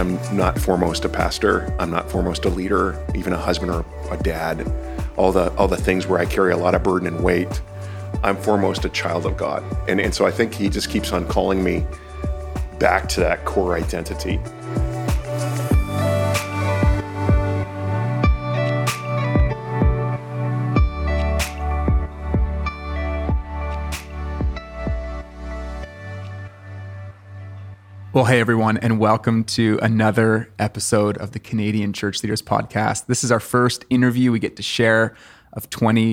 I'm not foremost a pastor. I'm not foremost a leader, even a husband or a dad. All the things where I carry a lot of burden and weight. I'm foremost a child of God. And so I think he just keeps on calling me back to that core identity. Well, hey everyone, and welcome to another episode of the Canadian Church Leaders Podcast. This is our first interview we get to share of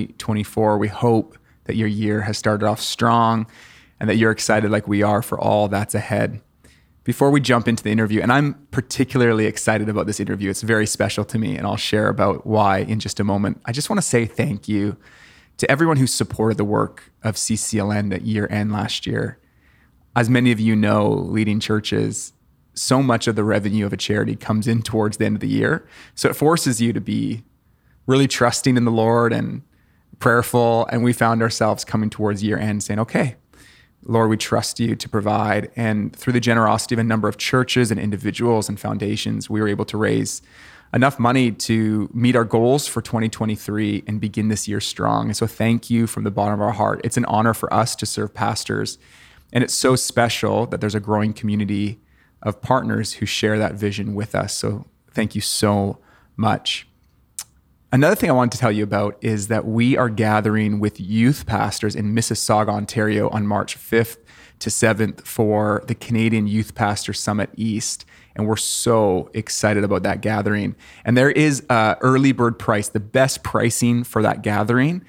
2024. We hope that your year has started off strong and that you're excited like we are for all that's ahead. Before we jump into the interview, and I'm particularly excited about this interview, it's very special to me, and I'll share about why in just a moment. I just want to say thank you to everyone who supported the work of CCLN at year end last year. As many of you know, leading churches, so much of the revenue of a charity comes in towards the end of the year. So it forces you to be really trusting in the Lord and prayerful. And we found ourselves coming towards year end saying, okay, Lord, we trust you to provide. And through the generosity of a number of churches and individuals and foundations, we were able to raise enough money to meet our goals for 2023 and begin this year strong. And so thank you from the bottom of our heart. It's an honor for us to serve pastors. And it's so special that there's a growing community of partners who share that vision with us. So thank you so much. Another thing I wanted to tell you about is that we are gathering with youth pastors in Mississauga, Ontario on March 5th to 7th for the Canadian Youth Pastor Summit East. And we're so excited about that gathering. And there is an early bird price. The best pricing for that gathering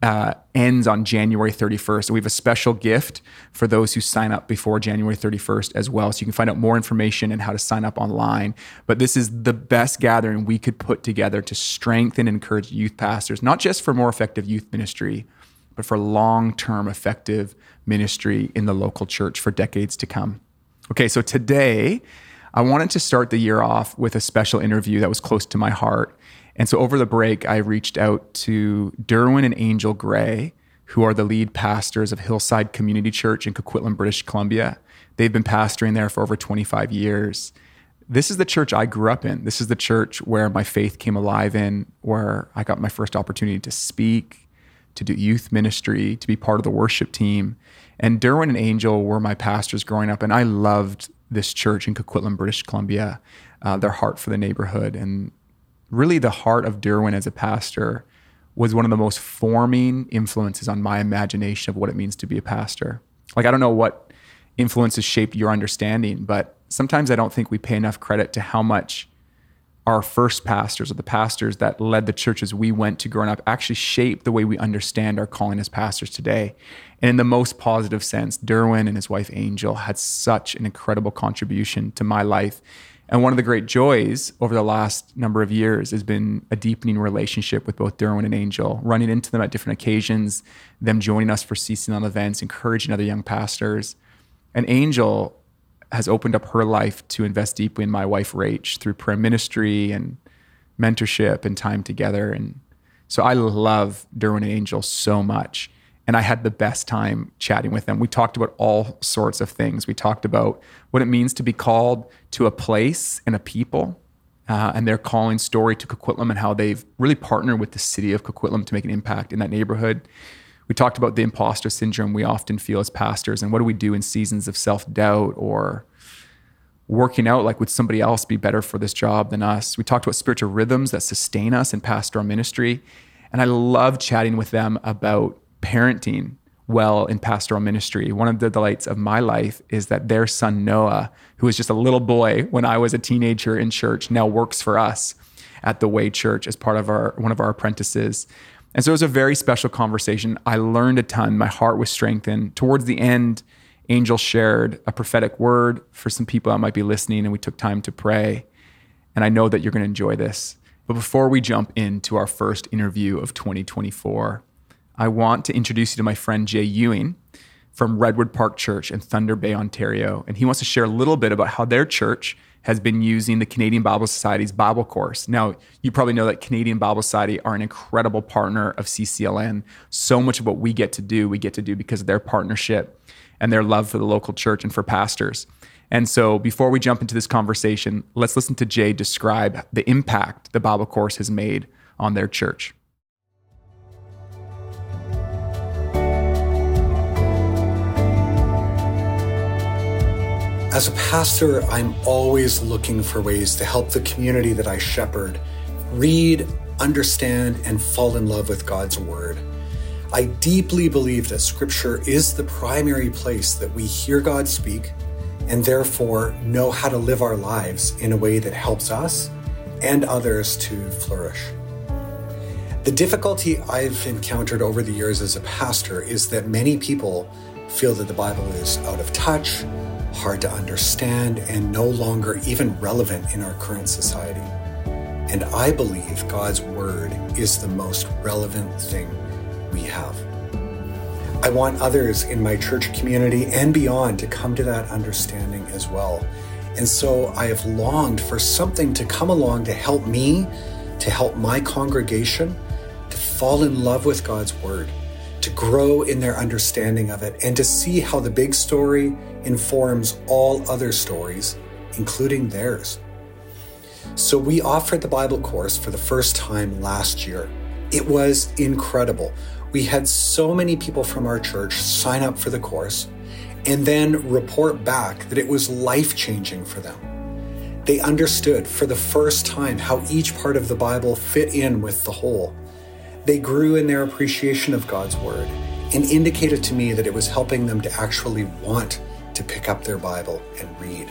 ends on January 31st. So we have a special gift for those who sign up before January 31st as well. So you can find out more information and how to sign up online. But this is the best gathering we could put together to strengthen and encourage youth pastors, not just for more effective youth ministry, but for long-term effective ministry in the local church for decades to come. Okay, so today I wanted to start the year off with a special interview that was close to my heart. And so over the break, I reached out to Derwin and Angel Gray, who are the lead pastors of Hillside Community Church in Coquitlam, British Columbia. They've been pastoring there for over 25 years. This is the church I grew up in. This is the church where my faith came alive in, where I got my first opportunity to speak, to do youth ministry, to be part of the worship team. And Derwin and Angel were my pastors growing up, and I loved this church in Coquitlam, British Columbia, their heart for the neighborhood. And really the heart of Derwin as a pastor was one of the most forming influences on my imagination of what it means to be a pastor. Like, I don't know what influences shaped your understanding, but sometimes I don't think we pay enough credit to how much our first pastors or the pastors that led the churches we went to growing up actually shaped the way we understand our calling as pastors today. And in the most positive sense, Derwin and his wife Angel had such an incredible contribution to my life. And one of the great joys over the last number of years has been a deepening relationship with both Derwin and Angel, running into them at different occasions, them joining us for CCLN events, encouraging other young pastors. And Angel has opened up her life to invest deeply in my wife, Rach, through prayer ministry and mentorship and time together. And so I love Derwin and Angel so much. And I had the best time chatting with them. We talked about all sorts of things. We talked about what it means to be called to a place and a people, and their calling story to Coquitlam and how they've really partnered with the city of Coquitlam to make an impact in that neighborhood. We talked about the imposter syndrome we often feel as pastors, and what do we do in seasons of self-doubt or working out like would somebody else be better for this job than us. We talked about spiritual rhythms that sustain us in pastoral ministry. And I love chatting with them about parenting well in pastoral ministry. One of the delights of my life is that their son Noah, who was just a little boy when I was a teenager in church, now works for us at the Way Church as part of one of our apprentices. And so it was a very special conversation. I learned a ton. My heart was strengthened. Towards the end, Angel shared a prophetic word for some people that might be listening, and we took time to pray. And I know that you're going to enjoy this. But before we jump into our first interview of 2024, I want to introduce you to my friend Jay Ewing from Redwood Park Church in Thunder Bay, Ontario. And he wants to share a little bit about how their church has been using the Canadian Bible Society's Bible course. Now, you probably know that Canadian Bible Society are an incredible partner of CCLN. So much of what we get to do because of their partnership and their love for the local church and for pastors. And so before we jump into this conversation, let's listen to Jay describe the impact the Bible course has made on their church. As a pastor, I'm always looking for ways to help the community that I shepherd read, understand, and fall in love with God's Word. I deeply believe that Scripture is the primary place that we hear God speak and therefore know how to live our lives in a way that helps us and others to flourish. The difficulty I've encountered over the years as a pastor is that many people feel that the Bible is out of touch, hard to understand, and no longer even relevant in our current society. And I believe God's Word is the most relevant thing we have. I want others in my church community and beyond to come to that understanding as well. And so I have longed for something to come along to help me, to help my congregation, to fall in love with God's Word, to grow in their understanding of it, and to see how the big story informs all other stories, including theirs. So we offered the Bible course for the first time last year. It was incredible. We had so many people from our church sign up for the course and then report back that it was life-changing for them. They understood for the first time how each part of the Bible fit in with the whole. They grew in their appreciation of God's Word and indicated to me that it was helping them to actually want to pick up their Bible and read.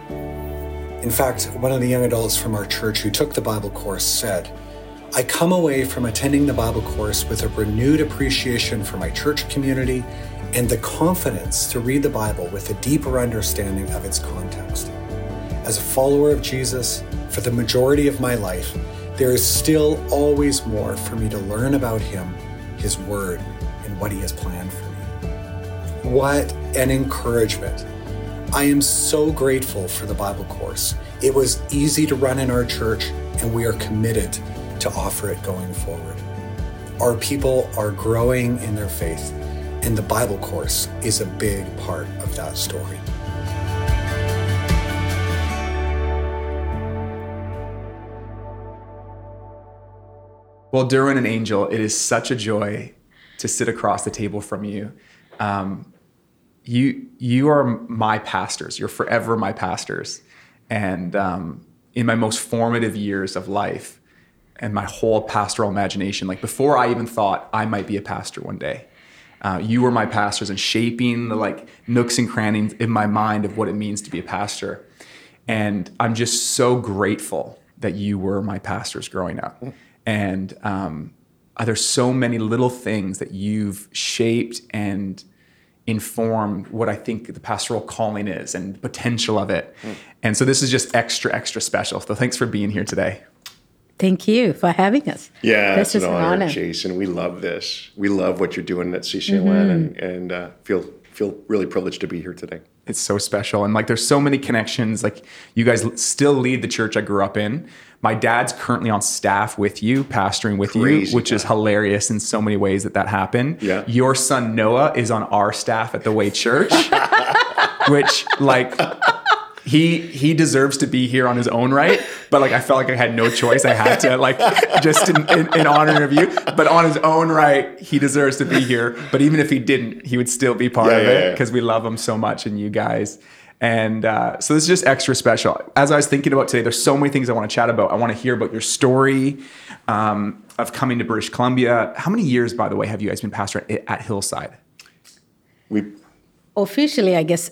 In fact, one of the young adults from our church who took the Bible course said, "I come away from attending the Bible course with a renewed appreciation for my church community and the confidence to read the Bible with a deeper understanding of its context. As a follower of Jesus, for the majority of my life, there is still always more for me to learn about Him, His Word, and what He has planned for me." What an encouragement. I am so grateful for the Bible course. It was easy to run in our church, and we are committed to offer it going forward. Our people are growing in their faith, and the Bible course is a big part of that story. Well, Derwin and Angel, it is such a joy to sit across the table from you. You are my pastors. You're forever my pastors. And in my most formative years of life and my whole pastoral imagination, like before I even thought I might be a pastor one day, you were my pastors and shaping the like nooks and crannies in my mind of what it means to be a pastor. And I'm just so grateful that you were my pastors growing up. And there's so many little things that you've shaped and informed what I think the pastoral calling is and the potential of it. And so this is just extra, extra special. So thanks for being here today. Thank you for having us. Yeah, this it's is an honor, Jason. We love this. We love what you're doing at CCLN and feel really privileged to be here today. It's so special. And like, there's so many connections. Like, you guys still lead the church I grew up in. My dad's currently on staff with you, pastoring with you, which is hilarious in so many ways that happened. Yeah. Your son, Noah, is on our staff at the Way Church, which like, he deserves to be here on his own right. But like, I felt like I had no choice. I had to like, just in honor of you, but on his own right, he deserves to be here. But even if he didn't, he would still be part of it because we love him so much and you guys. And so this is just extra special. As I was thinking about today, there's so many things I want to chat about. I want to hear about your story of coming to British Columbia. How many years, by the way, have you guys been pastor at Hillside? Officially, I guess,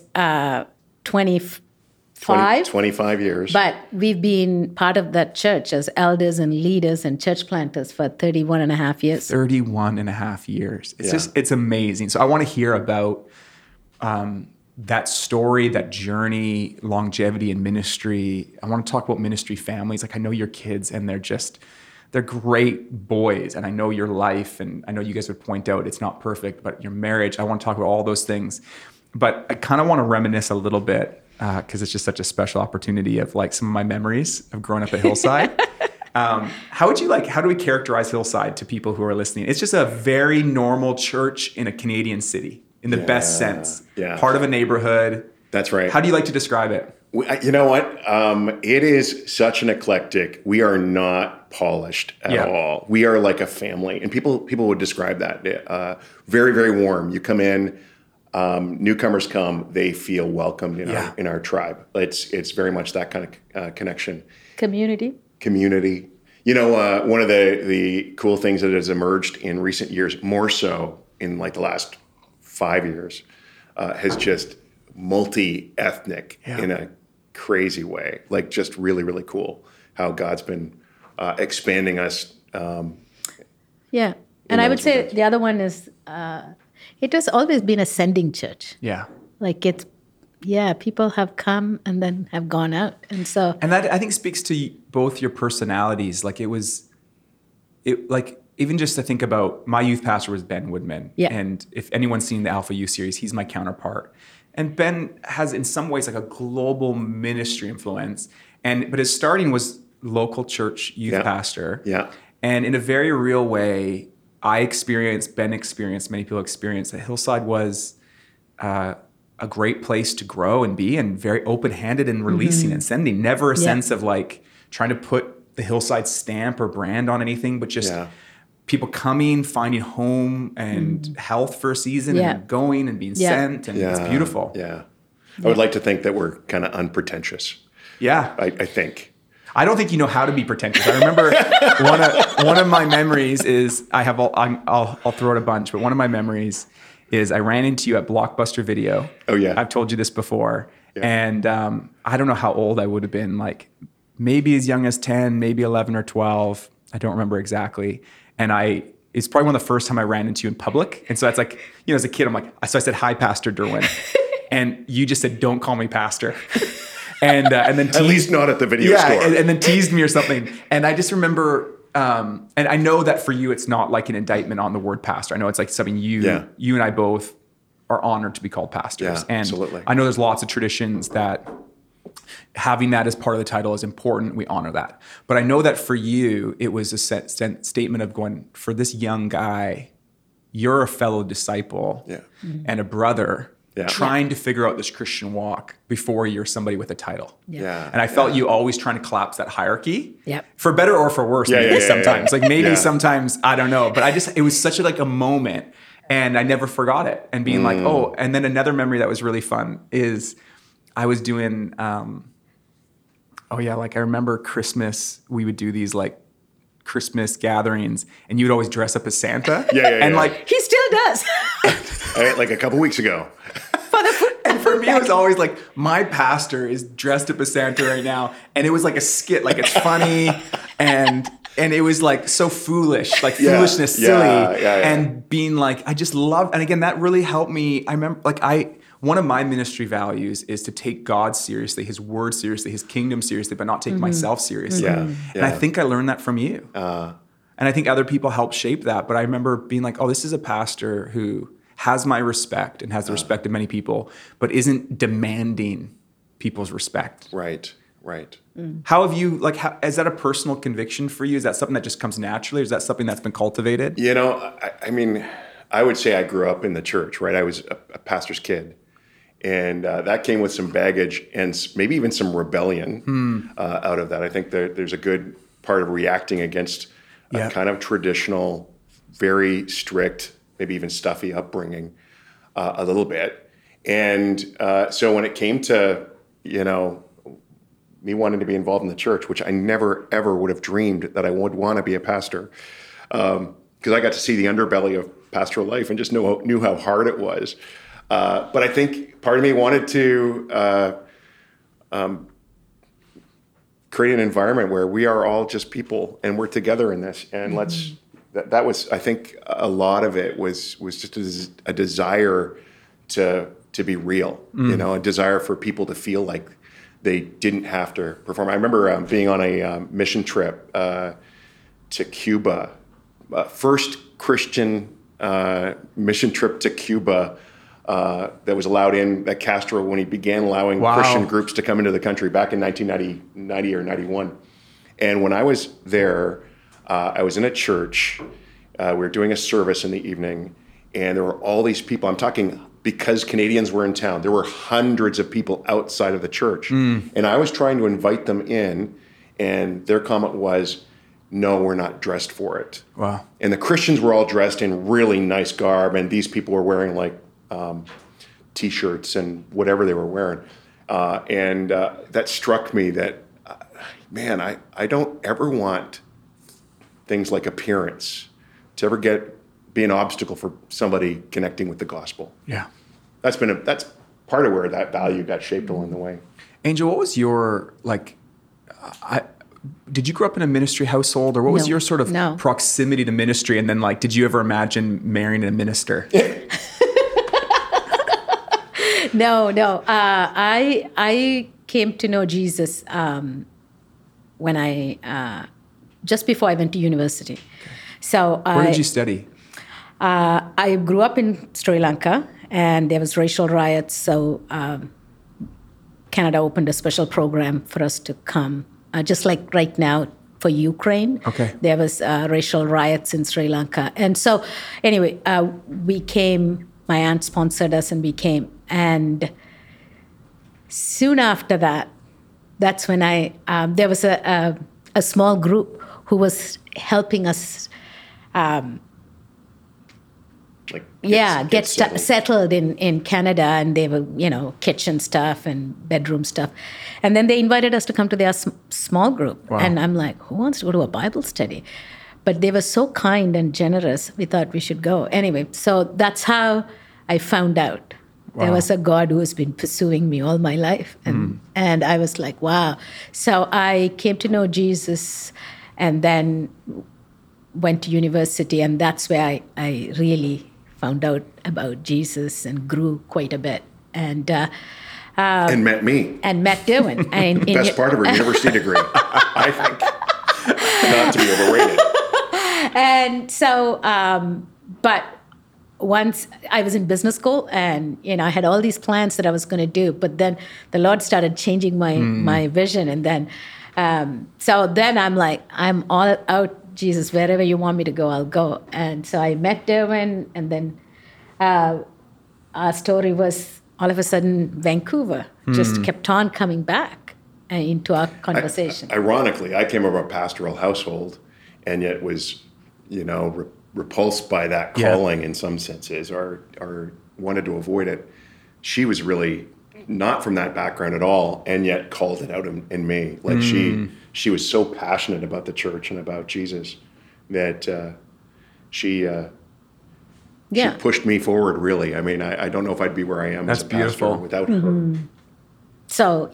25 years. But we've been part of that church as elders and leaders and church planters for 31 and a half years. 31 and a half years. It's amazing. So I want to hear about that story, that journey, longevity in ministry. I want to talk about ministry families. Like, I know your kids and they're great boys. And I know your life, and I know you guys would point out it's not perfect, but your marriage, I want to talk about all those things. But I kind of want to reminisce a little bit because it's just such a special opportunity of like some of my memories of growing up at Hillside. How do we characterize Hillside to people who are listening? It's just a very normal church in a Canadian city in the best sense. Yeah. Part of a neighborhood, That's right. How do you like to describe it? You know what? It is such an eclectic. We are not polished at all. We are like a family, and people would describe that very, very warm. You come in, newcomers come, they feel welcomed in our tribe. It's very much that kind of connection. Community. You know, one of the cool things that has emerged in recent years, more so in like the last 5 years, has just multi-ethnic in a crazy way. Like just really, really cool how God's been expanding us. And I would say the other one is it has always been a sending church. Yeah. Like people have come and then have gone out. And that I think speaks to both your personalities. Like even just to think about, my youth pastor was Ben Woodman. Yeah. And if anyone's seen the Alpha Youth series, he's my counterpart. And Ben has in some ways like a global ministry influence. But his starting was local church youth pastor. Yeah. And in a very real way, I experienced, Ben experienced, many people experienced that Hillside was a great place to grow and be, and very open-handed and releasing and sending. Never a sense of like trying to put the Hillside stamp or brand on anything, but just people coming, finding home and health for a season and going and being sent. And it's beautiful. Yeah. I would like to think that we're kind of unpretentious. Yeah. I think. I don't think you know how to be pretentious. I remember one of my memories is I'll throw out a bunch, but one of my memories is I ran into you at Blockbuster Video. Oh, yeah. I've told you this before. Yeah. And I don't know how old I would have been, like maybe as young as 10, maybe 11 or 12. I don't remember exactly. And it's probably one of the first time I ran into you in public. And so that's like, as a kid, I'm like, so I said, "Hi, Pastor Derwin." And you just said, "Don't call me pastor." And then teased, at least not at the video store. And then teased me or something. And I just remember, and I know that for you, it's not like an indictment on the word pastor. I know it's like something you and I both are honored to be called pastors. Yeah, absolutely. I know there's lots of traditions that having that as part of the title is important. We honor that. But I know that for you, it was a statement of going, for this young guy, you're a fellow disciple and a brother trying to figure out this Christian walk before you're somebody with a title. Yeah. And I felt you always trying to collapse that hierarchy. Yep. For better or for worse, maybe sometimes. Like maybe sometimes, I don't know. But it was such a moment. And I never forgot it. And being like, oh, and then another memory that was really fun is I was doing, like I remember Christmas, we would do these like Christmas gatherings and you would always dress up as Santa. And like he still does. Like a couple weeks ago. And for me, it was always like, my pastor is dressed up as Santa right now. And it was like a skit, like it's funny. And it was like so foolish, like foolishness, silly. And being like, I just loved, and again, that really helped me. I remember one of my ministry values is to take God seriously, his word seriously, his kingdom seriously, but not take myself seriously. And I think I learned that from you. And I think other people helped shape that. But I remember being like, oh, this is a pastor who has my respect and has the respect of many people, but isn't demanding people's respect. Right. How have you, is that a personal conviction for you? Is that something that just comes naturally? Or is that something that's been cultivated? I mean, I would say I grew up in the church, right? I was a pastor's kid. And that came with some baggage and maybe even some rebellion out of that. I think there's a good part of reacting against a kind of traditional, very strict, maybe even stuffy upbringing a little bit. And so when it came to, me wanting to be involved in the church, which I never, ever would have dreamed that I would want to be a pastor, because I got to see the underbelly of pastoral life and just knew how hard it was. But I think part of me wanted to create an environment where we are all just people and we're together in this. And that was, I think a lot of it was just a desire to be real, a desire for people to feel like they didn't have to perform. I remember being on a mission trip to Cuba, first Christian mission trip to Cuba that was allowed in at Castro when he began allowing Christian groups to come into the country back in 1990 or 91. And when I was there, I was in a church. We were doing a service in the evening, and there were all these people. I'm talking because Canadians were in town. There were hundreds of people outside of the church. And I was trying to invite them in, and their comment was, no, we're not dressed for it. Wow. And the Christians were all dressed in really nice garb, and these people were wearing like T-shirts and whatever they were wearing. And that struck me that, man, I don't ever want things like appearance to ever be an obstacle for somebody connecting with the gospel. Yeah. That's part of where that value got shaped along the way. Angel, what was your, did you grow up in a ministry household, or what was your sort of proximity to ministry? And then did you ever imagine marrying a minister? No. I came to know Jesus when just before I went to university. Okay. So where did you study? I grew up in Sri Lanka, and there was racial riots. So Canada opened a special program for us to come, just like right now for Ukraine. Okay. There was racial riots in Sri Lanka, and so anyway, we came. My aunt sponsored us, and we came. And soon after that, that's when there was a small group who was helping us get settled in Canada, and they were, kitchen stuff and bedroom stuff. And then they invited us to come to their small group. Wow. And I'm like, who wants to go to a Bible study? But they were so kind and generous, we thought we should go. Anyway, so that's how I found out. Wow. There was a God who has been pursuing me all my life. And I was like, wow. So I came to know Jesus, and then went to university, and that's where I really found out about Jesus and grew quite a bit. And met me. And met Derwin. And Best part of her university degree, I think. Not to be overrated. And so, but once I was in business school, and I had all these plans that I was going to do, but then the Lord started changing my vision, and then so then I'm like, I'm all out, Jesus, wherever you want me to go, I'll go. And so I met Derwin, and then our story was all of a sudden Vancouver just kept on coming back into our conversation. Ironically, I came from a pastoral household, and yet was, repulsed by that calling in some senses, or wanted to avoid it. She was really not from that background at all, and yet called it out in me. Like she was so passionate about the church and about Jesus that she pushed me forward, really. I mean, I don't know if I'd be where I am as a pastor without her. So,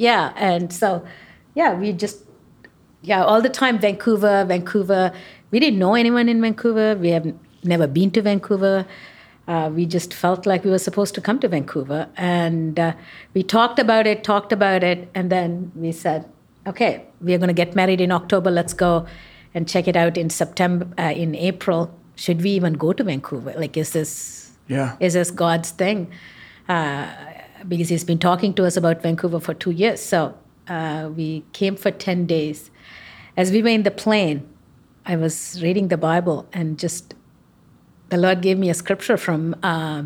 we just, all the time, Vancouver. We didn't know anyone in Vancouver. We have never been to Vancouver. We just felt like we were supposed to come to Vancouver. And we talked about it, and then we said, okay, we are going to get married in October. Let's go and check it out in April. Should we even go to Vancouver? Is this God's thing? Because he's been talking to us about Vancouver for 2 years. So we came for 10 days. As we were in the plane, I was reading the Bible, and just the Lord gave me a scripture from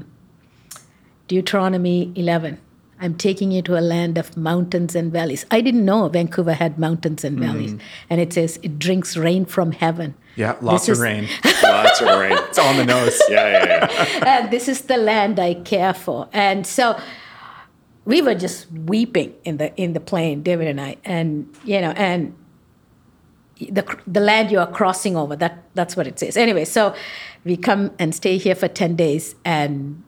Deuteronomy 11. I'm taking you to a land of mountains and valleys. I didn't know Vancouver had mountains and valleys. And it says it drinks rain from heaven. Yeah, lots of rain. Lots of rain. It's on the nose. Yeah. And this is the land I care for. And so we were just weeping in the plane, David and I. And, and the land you are crossing over, that's what it says. Anyway, so we come and stay here for 10 days. And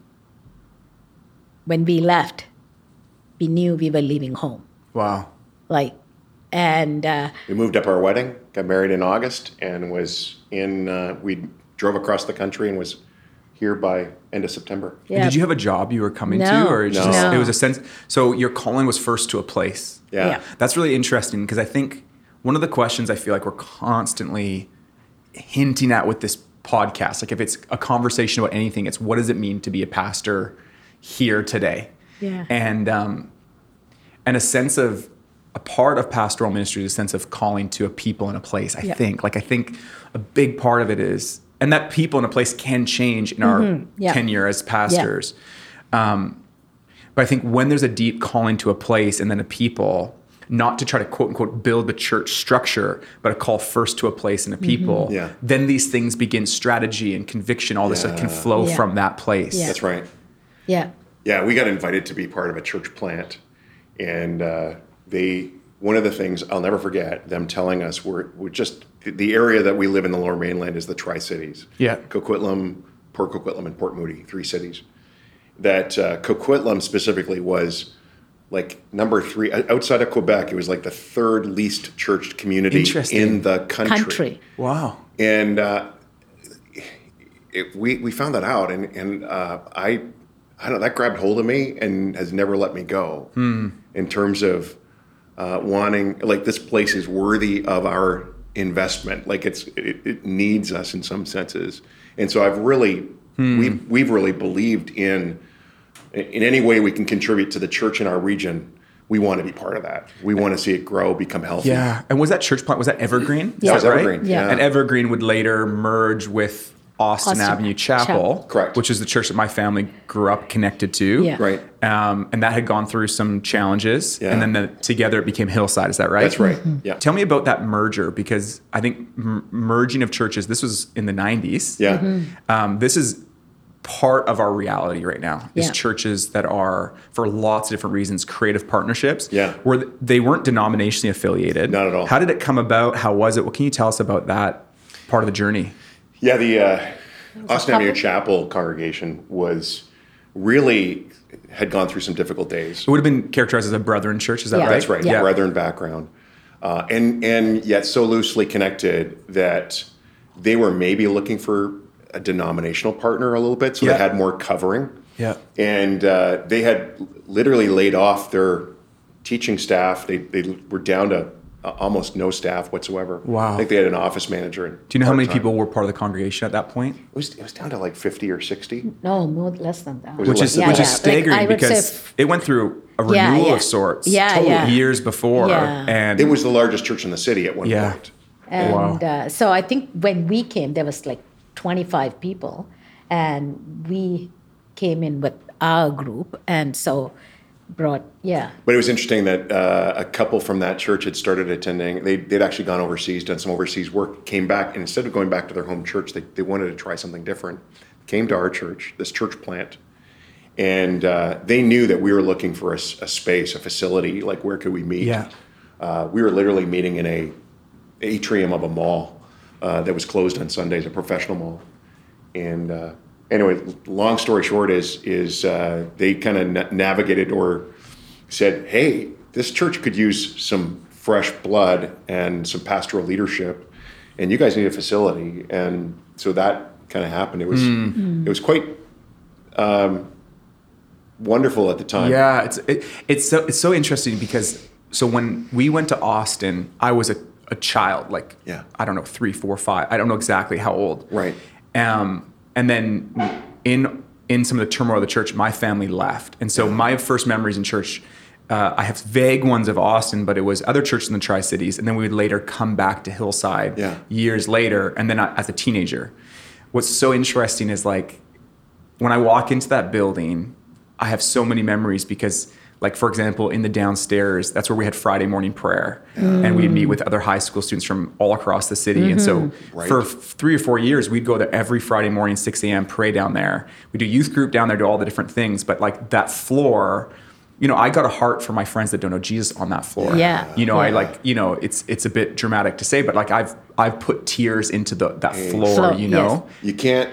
when we left, we knew we were leaving home. Wow. We moved up our wedding, got married in August, and we drove across the country and was here by end of September. Yeah. And did you have a job you were coming to, or it was a sense? So your calling was first to a place. Yeah. That's really interesting, because I think one of the questions I feel like we're constantly hinting at with this podcast, like if it's a conversation about anything, it's what does it mean to be a pastor here today? Yeah. And a sense of a part of pastoral ministry is a sense of calling to a people in a place. I think a big part of it is, and that people in a place can change in our tenure as pastors. But I think when there's a deep calling to a place and then a people, not to try to quote unquote build the church structure, but a call first to a place and a people, Yeah. then these things begin, strategy and conviction, all this stuff can flow Yeah. from that place. Yeah. That's right. Yeah. Yeah, we got invited to be part of a church plant, and one of the things I'll never forget them telling us we're just the area that we live in the Lower Mainland is the Tri-Cities. Yeah. Coquitlam, Port Coquitlam, and Port Moody, 3 cities. That Coquitlam specifically was like number 3 outside of Quebec. It was like the 3rd least churched community Interesting. in the country. Wow. And we found that out, and I don't know, that grabbed hold of me and has never let me go. In terms of wanting, like, this place is worthy of our investment. Like it needs us in some senses, and so I've really we've really believed in any way we can contribute to the church in our region. We want to be part of that. We want to see it grow, become healthy. Yeah. And was that church plant, was that Evergreen? Yeah. That was Is that right? Evergreen. Yeah. And Evergreen would later merge with Austin Avenue Chapel, Correct. which is the church that my family grew up connected to. Yeah. Right. And that had gone through some challenges. Yeah. And then together it became Hillside. Is that right? That's right. Yeah. Tell me about that merger, because I think merging of churches, this was in the 90s. Yeah. This is part of our reality right now, is Yeah. churches that are, for lots of different reasons, creative partnerships. Yeah. Where they weren't denominationally affiliated. Not at all. How did it come about? How was it? What can you tell us about that part of the journey? Yeah, the Austin Avenue couple. Chapel congregation had gone through some difficult days. It would have been characterized as a brethren church. Is that Yeah. right? That's right, Yeah. Brethren background. And yet so loosely connected that they were maybe looking for a denominational partner a little bit, so Yeah. they had more covering. Yeah. And they had literally laid off their teaching staff. They were down to almost no staff whatsoever. Wow. I think they had an office manager. And Do you know how many part-time. people were part of the congregation at that point? It was down to like 50 or 60. No, more less than that. Was it Which is Yeah, which is yeah. staggering, Like, I would say because it went through a renewal Yeah, yeah. of sorts Yeah. years before. Yeah. And It was the largest church in the city at one Yeah. point. And so I think when we came, there was like 25 people, and we came in with our group, and so brought, But it was interesting that a couple from that church had started attending. They'd actually gone overseas, done some overseas work, came back, and instead of going back to their home church, they wanted to try something different. Came to our church, this church plant, and they knew that we were looking for a space, a facility, like where could we meet? Yeah. We were literally meeting in a atrium of a mall that was closed on Sundays, a professional mall. And anyway, long story short is they kind of navigated or said, hey, this church could use some fresh blood and some pastoral leadership, and you guys need a facility. And so that kind of happened. It was quite wonderful at the time. Yeah, it's so interesting, because so when we went to Austin, I was a child, like, Yeah. I don't know, 3, 4, 5. I don't know exactly how old. Right. And then in some of the turmoil of the church, my family left. And so my first memories in church, I have vague ones of Austin, but it was other churches in the Tri-Cities. And then we would later come back to Hillside years later. And then as a teenager, what's so interesting is, like, when I walk into that building, I have so many memories, because, like, for example, in the downstairs, that's where we had Friday morning prayer, and we'd meet with other high school students from all across the city. And so for 3 or 4 years, we'd go there every Friday morning, 6 a.m., pray down there. We do youth group down there, do all the different things. But, like, that floor, I got a heart for my friends that don't know Jesus on that floor. Yeah. I it's a bit dramatic to say, but, like, I've put tears into that floor, Floor, know? yes. You can't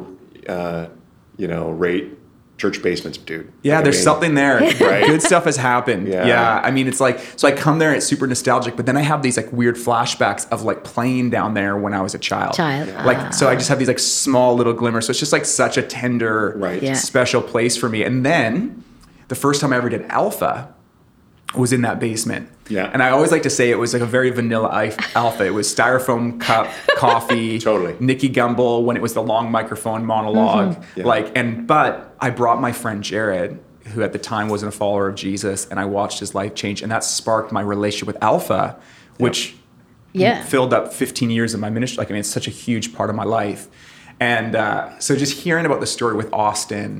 rate church basements, dude. Yeah, there's something there. Right. Good stuff has happened. Yeah. I mean, it's like, so I come there and it's super nostalgic, but then I have these, like, weird flashbacks of, like, playing down there when I was a child. So I just have these, like, small little glimmers. So it's just, like, such a tender, special place for me. And then the first time I ever did Alpha was in that basement. Yeah. And I always like to say it was like a very vanilla Alpha. It was styrofoam cup, coffee, Totally. Nicky Gumbel when it was the long microphone monologue. Yeah. But I brought my friend Jared, who at the time wasn't a follower of Jesus, and I watched his life change, and that sparked my relationship with Alpha, which filled up 15 years of my ministry. Like, I mean, it's such a huge part of my life. And so just hearing about the story with Austin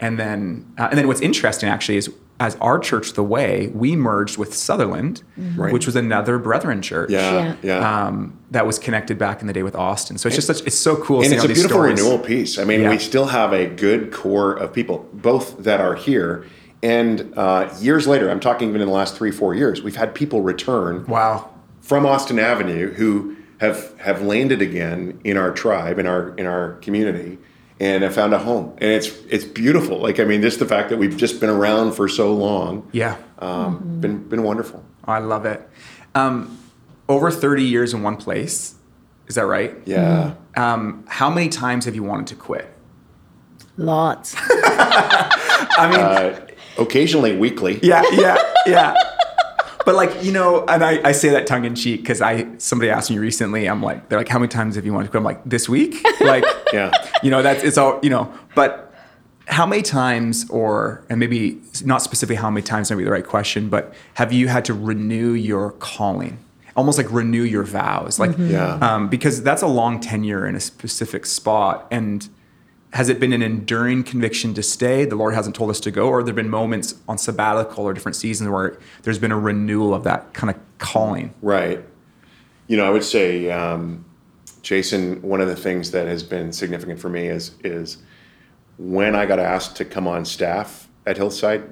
And then what's interesting actually is as our church, The Way, we merged with Sutherland, Right. which was another Brethren church. That was connected back in the day with Austin. So it's just it's so cool. And seeing it's all a these beautiful stories. renewal piece. I mean, Yeah. we still have a good core of people, both that are here and years later. I'm talking even in the last 3-4 years, we've had people return Wow. from Austin Avenue who have landed again in our tribe, in our community, and have found a home. And it's beautiful. Like, I mean, just the fact that we've just been around for so long, Yeah. been wonderful. I love it. Over 30 years in one place. Is that right? Yeah. How many times have you wanted to quit? Lots. I mean, Occasionally weekly. yeah. But like, you know, and I say that tongue in cheek because somebody asked me recently, they're like, how many times have you wanted to quit? I'm like, this week? Like, Yeah. you know, it's all, you know, but how many times and maybe not specifically how many times might be the right question, but have you had to renew your calling? Almost like renew your vows? Like, because that's a long tenure in a specific spot. And has it been an enduring conviction to stay? The Lord hasn't told us to go, or have there been moments on sabbatical or different seasons where there's been a renewal of that kind of calling? Right. You know, I would say, Jason, one of the things that has been significant for me is when I got asked to come on staff at Hillside,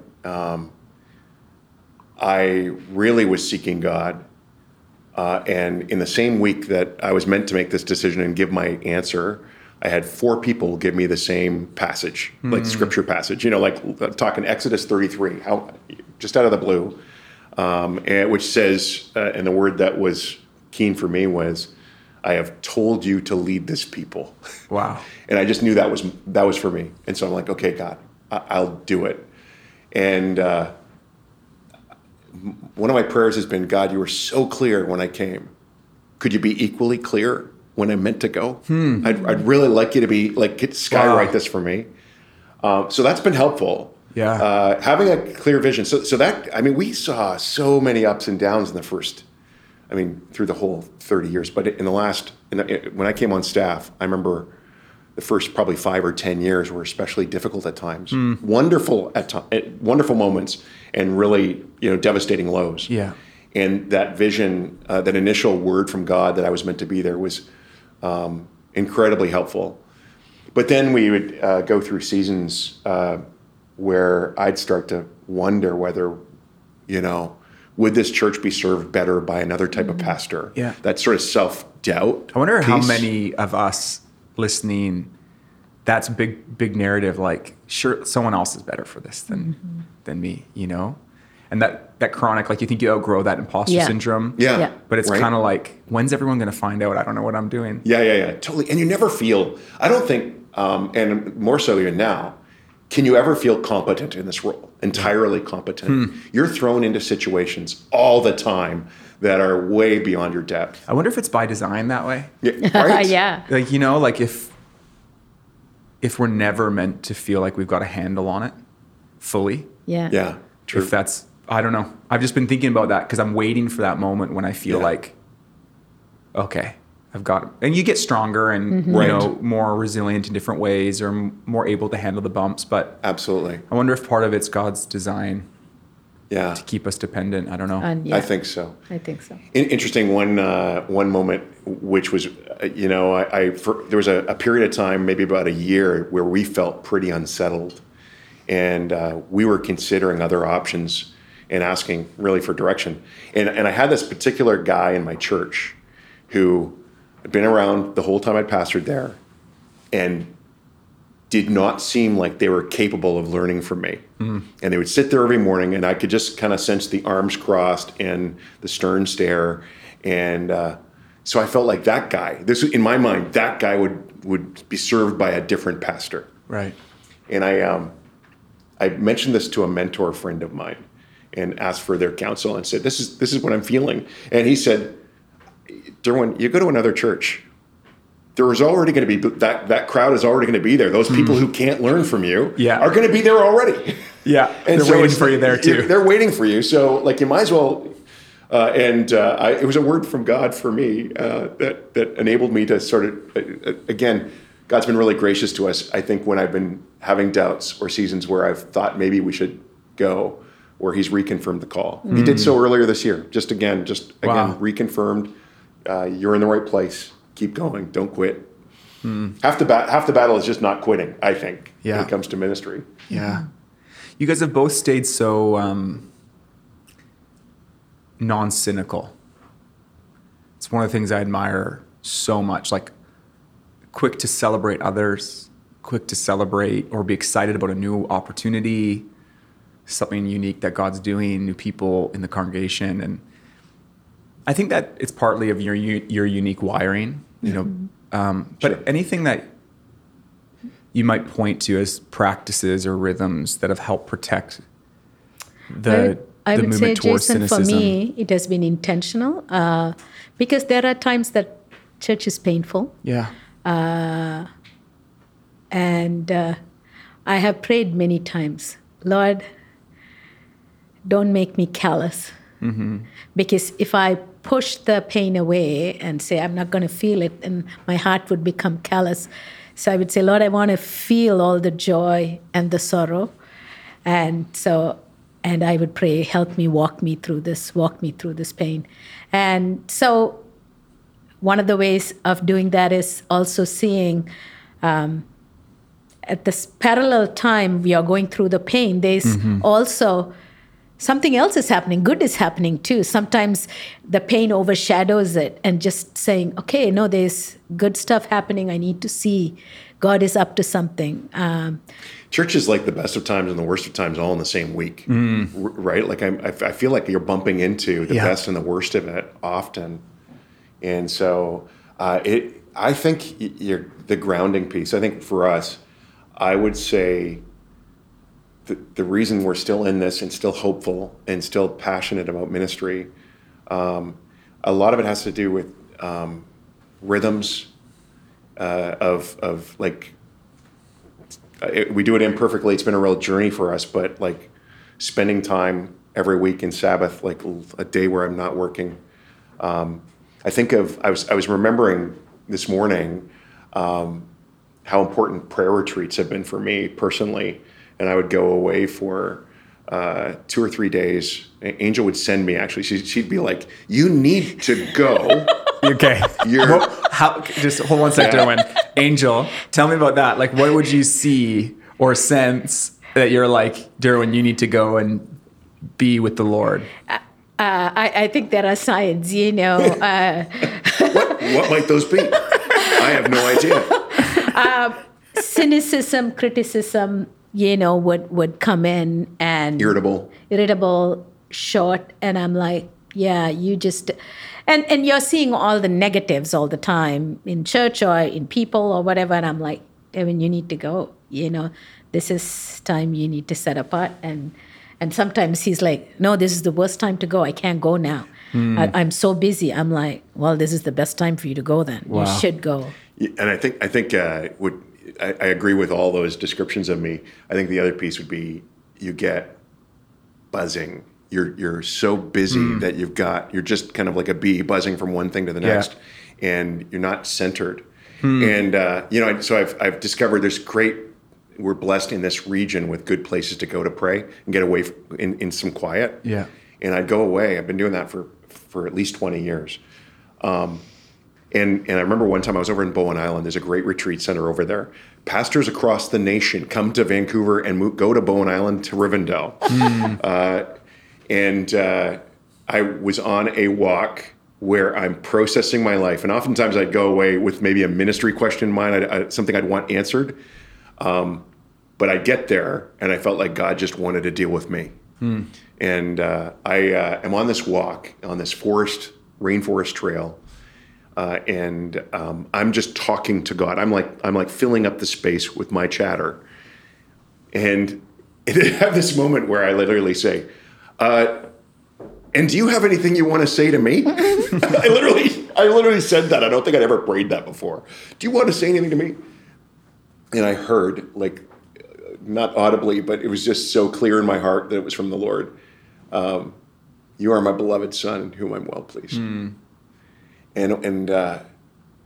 I really was seeking God. And in the same week that I was meant to make this decision and give my answer, I had 4 people give me the same passage, like scripture passage, you know, like talking Exodus 33, just out of the blue, and which says, and the word that was keen for me was, I have told you to lead this people. Wow. And I just knew that was for me. And so I'm like, okay, God, I'll do it. And one of my prayers has been, God, you were so clear when I came. Could you be equally clear when I meant to go? I'd really like you to be like, skywrite this for me. So that's been helpful. Yeah. Having a clear vision. So that, I mean, we saw so many ups and downs in the first, through the whole 30 years. But when I came on staff, I remember the first probably 5 or 10 years were especially difficult at times. Wonderful wonderful moments, and really, devastating lows. Yeah. And that vision, that initial word from God that I was meant to be there was incredibly helpful. But then we would go through seasons where I'd start to wonder whether, would this church be served better by another type of pastor? Yeah. That sort of self-doubt. I wonder how piece. many of us listening, that's big narrative, like, sure, someone else is better for this than me, And that chronic, like, you think you outgrow that imposter syndrome. Yeah. But it's Right. kind of like, when's everyone going to find out I don't know what I'm doing? Yeah, totally. And you never feel, I don't think, and more so even now, can you ever feel competent in this role? Entirely competent. You're thrown into situations all the time that are way beyond your depth. I wonder if it's by design that way. Yeah, right? Yeah. Like, like if we're never meant to feel like we've got a handle on it fully. Yeah. Yeah, true. If that's, I don't know. I've just been thinking about that because I'm waiting for that moment when I feel Yeah. like, okay, I've got it. And you get stronger and, Right. more resilient in different ways, or more able to handle the bumps. But Absolutely. I wonder if part of it's God's design Yeah, to keep us dependent. I don't know. And I think so. I think so. Interesting one moment, which was, there was a period of time, maybe about a year, where we felt pretty unsettled, and we were considering other options and asking really for direction. And I had this particular guy in my church who had been around the whole time I'd pastored there, and did not seem like they were capable of learning from me. And they would sit there every morning, and I could just kind of sense the arms crossed and the stern stare. And so I felt like that guy, in my mind, that guy would be served by a different pastor. Right. And I mentioned this to a mentor friend of mine and asked for their counsel and said, this is what I'm feeling. And he said, Derwin, you go to another church. There is already going to be, that crowd is already going to be there. Those people who can't learn from you are going to be there already. Yeah. And They're so waiting for you there too. They're waiting for you. So like you might as well, it was a word from God for me that enabled me to sort of, again, God's been really gracious to us. I think when I've been having doubts or seasons where I've thought maybe we should go, where he's reconfirmed the call. He did so earlier this year. Just again, reconfirmed. You're in the right place. Keep going. Don't quit. Half the battle is just not quitting, I think, when it comes to ministry. Yeah. You guys have both stayed so non-cynical. It's one of the things I admire so much. Like, quick to celebrate others, quick to celebrate or be excited about a new opportunity, something unique that God's doing, new people in the congregation. And I think that it's partly of your unique wiring, you know. But anything that you might point to as practices or rhythms that have helped protect the I would say, movement towards Jason, cynicism? for me, it has been intentional because there are times that church is painful. Yeah. And I have prayed many times, Lord, don't make me callous. Because if I push the pain away and say, I'm not going to feel it, and my heart would become callous. So I would say, Lord, I want to feel all the joy and the sorrow. And I would pray, help me, walk me through this pain. And so one of the ways of doing that is also seeing at this parallel time we are going through the pain, there's also something else is happening. Good is happening too. Sometimes the pain overshadows it, and just saying, okay, no, there's good stuff happening. I need to see God is up to something. Church is like the best of times and the worst of times all in the same week, right? Like I feel like you're bumping into the best and the worst of it often. And so I think the grounding piece, I think for us, I would say the reason we're still in this and still hopeful and still passionate about ministry, a lot of it has to do with rhythms of like, we do it imperfectly. It's been a real journey for us, but like spending time every week in Sabbath, like a day where I'm not working. I was remembering this morning how important prayer retreats have been for me personally. And I would go away for 2 or 3 days. Angel would send me, actually. She'd be like, you need to go. Okay. Just hold on a second, Derwin. Angel, tell me about that. Like, what would you see or sense that you're like, Derwin, you need to go and be with the Lord? I think there are signs, you know. What might those be? I have no idea. Cynicism, criticism, you know, would come in and irritable, short, and I'm like, yeah, you just, and you're seeing all the negatives all the time in church or in people or whatever, and I'm like, Devin, you need to go. You know, this is time you need to set apart. And sometimes he's like, no, this is the worst time to go. I can't go now. I'm so busy. I'm like, well, this is the best time for you to go then. Wow. You should go. And I think I agree with all those descriptions of me. I think the other piece would be you get buzzing. You're so busy that you're just kind of like a bee buzzing from one thing to the next, and you're not centered. And so I've discovered we're blessed in this region with good places to go to pray and get away in some quiet. Yeah. And I'd go away. I've been doing that for at least 20 years. And I remember one time I was over in Bowen Island. There's a great retreat center over there. Pastors across the nation come to Vancouver and go to Bowen Island to Rivendell. I was on a walk where I'm processing my life. And oftentimes I'd go away with maybe a ministry question in mind, something I'd want answered. But I'd get there and I felt like God just wanted to deal with me. And I am on this walk, on this rainforest trail. And I'm just talking to God. I'm like filling up the space with my chatter. And I have this moment where I literally say, and do you have anything you want to say to me? I literally said that. I don't think I'd ever prayed that before. Do you want to say anything to me? And I heard, like, not audibly, but it was just so clear in my heart that it was from the Lord. You are my beloved son in whom I'm well pleased. And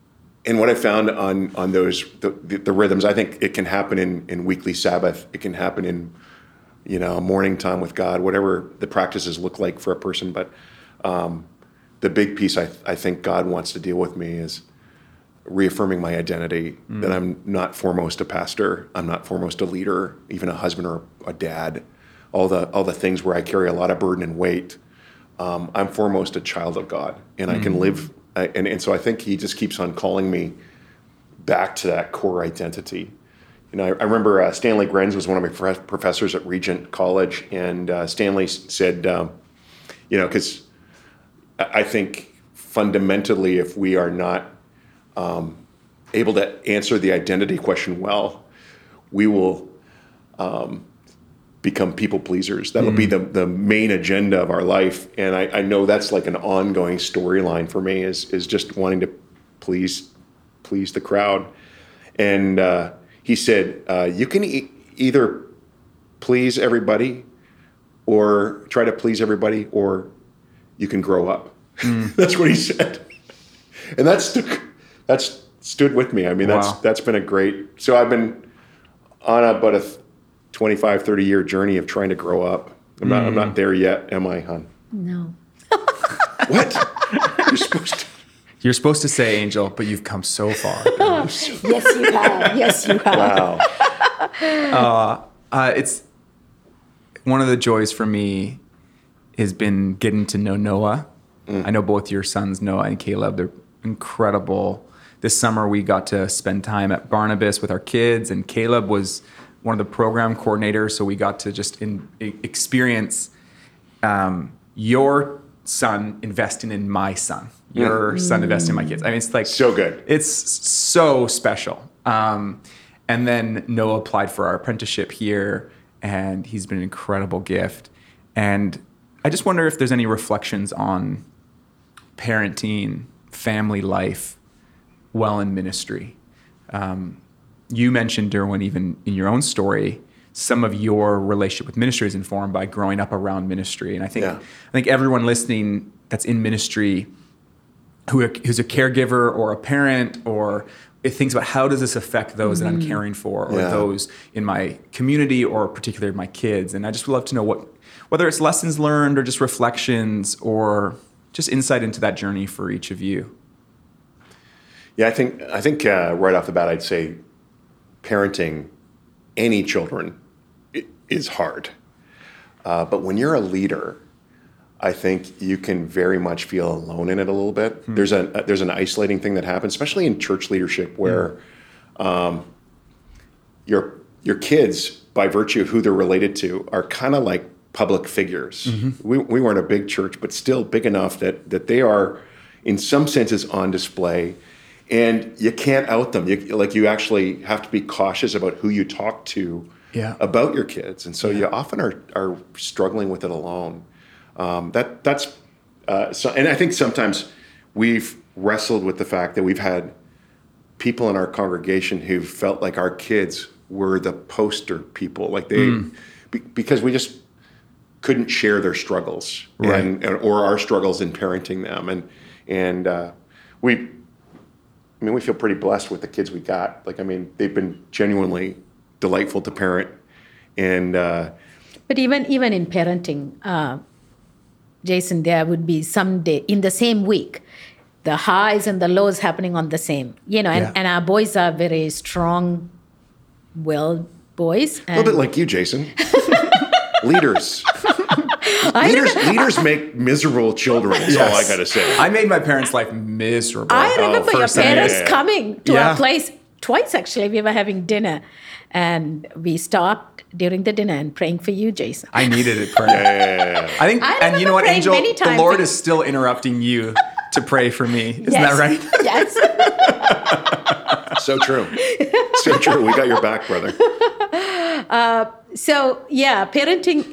And what I found on those the rhythms, I think it can happen in weekly Sabbath. It can happen in morning time with God, whatever the practices look like for a person. But the big piece I think God wants to deal with me is reaffirming my identity, that I'm not foremost a pastor, I'm not foremost a leader, even a husband or a dad. All the things where I carry a lot of burden and weight. I'm foremost a child of God, and I can live. And so I think he just keeps on calling me back to that core identity. I remember Stanley Grenz was one of my professors at Regent College, and Stanley said, because I think fundamentally, if we are not able to answer the identity question well, we will become people pleasers. That'll be the main agenda of our life. And I know that's like an ongoing storyline for me is just wanting to please the crowd. And he said, you can either please everybody or try to please everybody, or you can grow up. That's what he said. And that's stood with me. I mean, that's been a great, so I've been on about a 25, 30-year journey of trying to grow up. I'm not there yet, am I, hon? No. What? You're supposed to say, Angel, but you've come so far. Yes, you have. Yes, you have. Wow. It's one of the joys for me has been getting to know Noah. I know both your sons, Noah and Caleb. They're incredible. This summer, we got to spend time at Barnabas with our kids, and Caleb was one of the program coordinators, so we got to just experience your son investing in my son, your son investing in my kids. I mean, it's like so good. It's so special. And then Noah applied for our apprenticeship here, and he's been an incredible gift. And I just wonder if there's any reflections on parenting, family life, while in ministry. You mentioned, Derwin, even in your own story, some of your relationship with ministry is informed by growing up around ministry. And I think everyone listening that's in ministry who's a caregiver or a parent or thinks about how does this affect those that I'm caring for or those in my community or particularly my kids. And I just would love to know whether it's lessons learned or just reflections or just insight into that journey for each of you. Yeah, I think right off the bat, I'd say parenting any children is hard. But when you're a leader, I think you can very much feel alone in it a little bit. There's an isolating thing that happens, especially in church leadership, where your kids, by virtue of who they're related to, are kind of like public figures. We weren't a big church, but still big enough that they are, in some senses, on display. And you can't out them. You actually have to be cautious about who you talk to about your kids. And so you often are struggling with it alone. And I think sometimes we've wrestled with the fact that we've had people in our congregation who felt like our kids were the poster people, like because we just couldn't share their struggles or our struggles in parenting them. And we feel pretty blessed with the kids we got. They've been genuinely delightful to parent. And but even in parenting, Jason, there would be some day in the same week, the highs and the lows happening on the same, and our boys are very strong-willed boys. A little bit like you, Jason. Leaders. Leaders make miserable children. That's all I got to say. I made my parents' life miserable. I remember your parents coming to our place twice, actually. We were having dinner, and we stopped during the dinner and praying for you, Jason. I needed it praying. Yeah. I think, and you know what, Angel? The Lord is still interrupting you to pray for me. Isn't that right? Yes. So true. So true. We got your back, brother. Parenting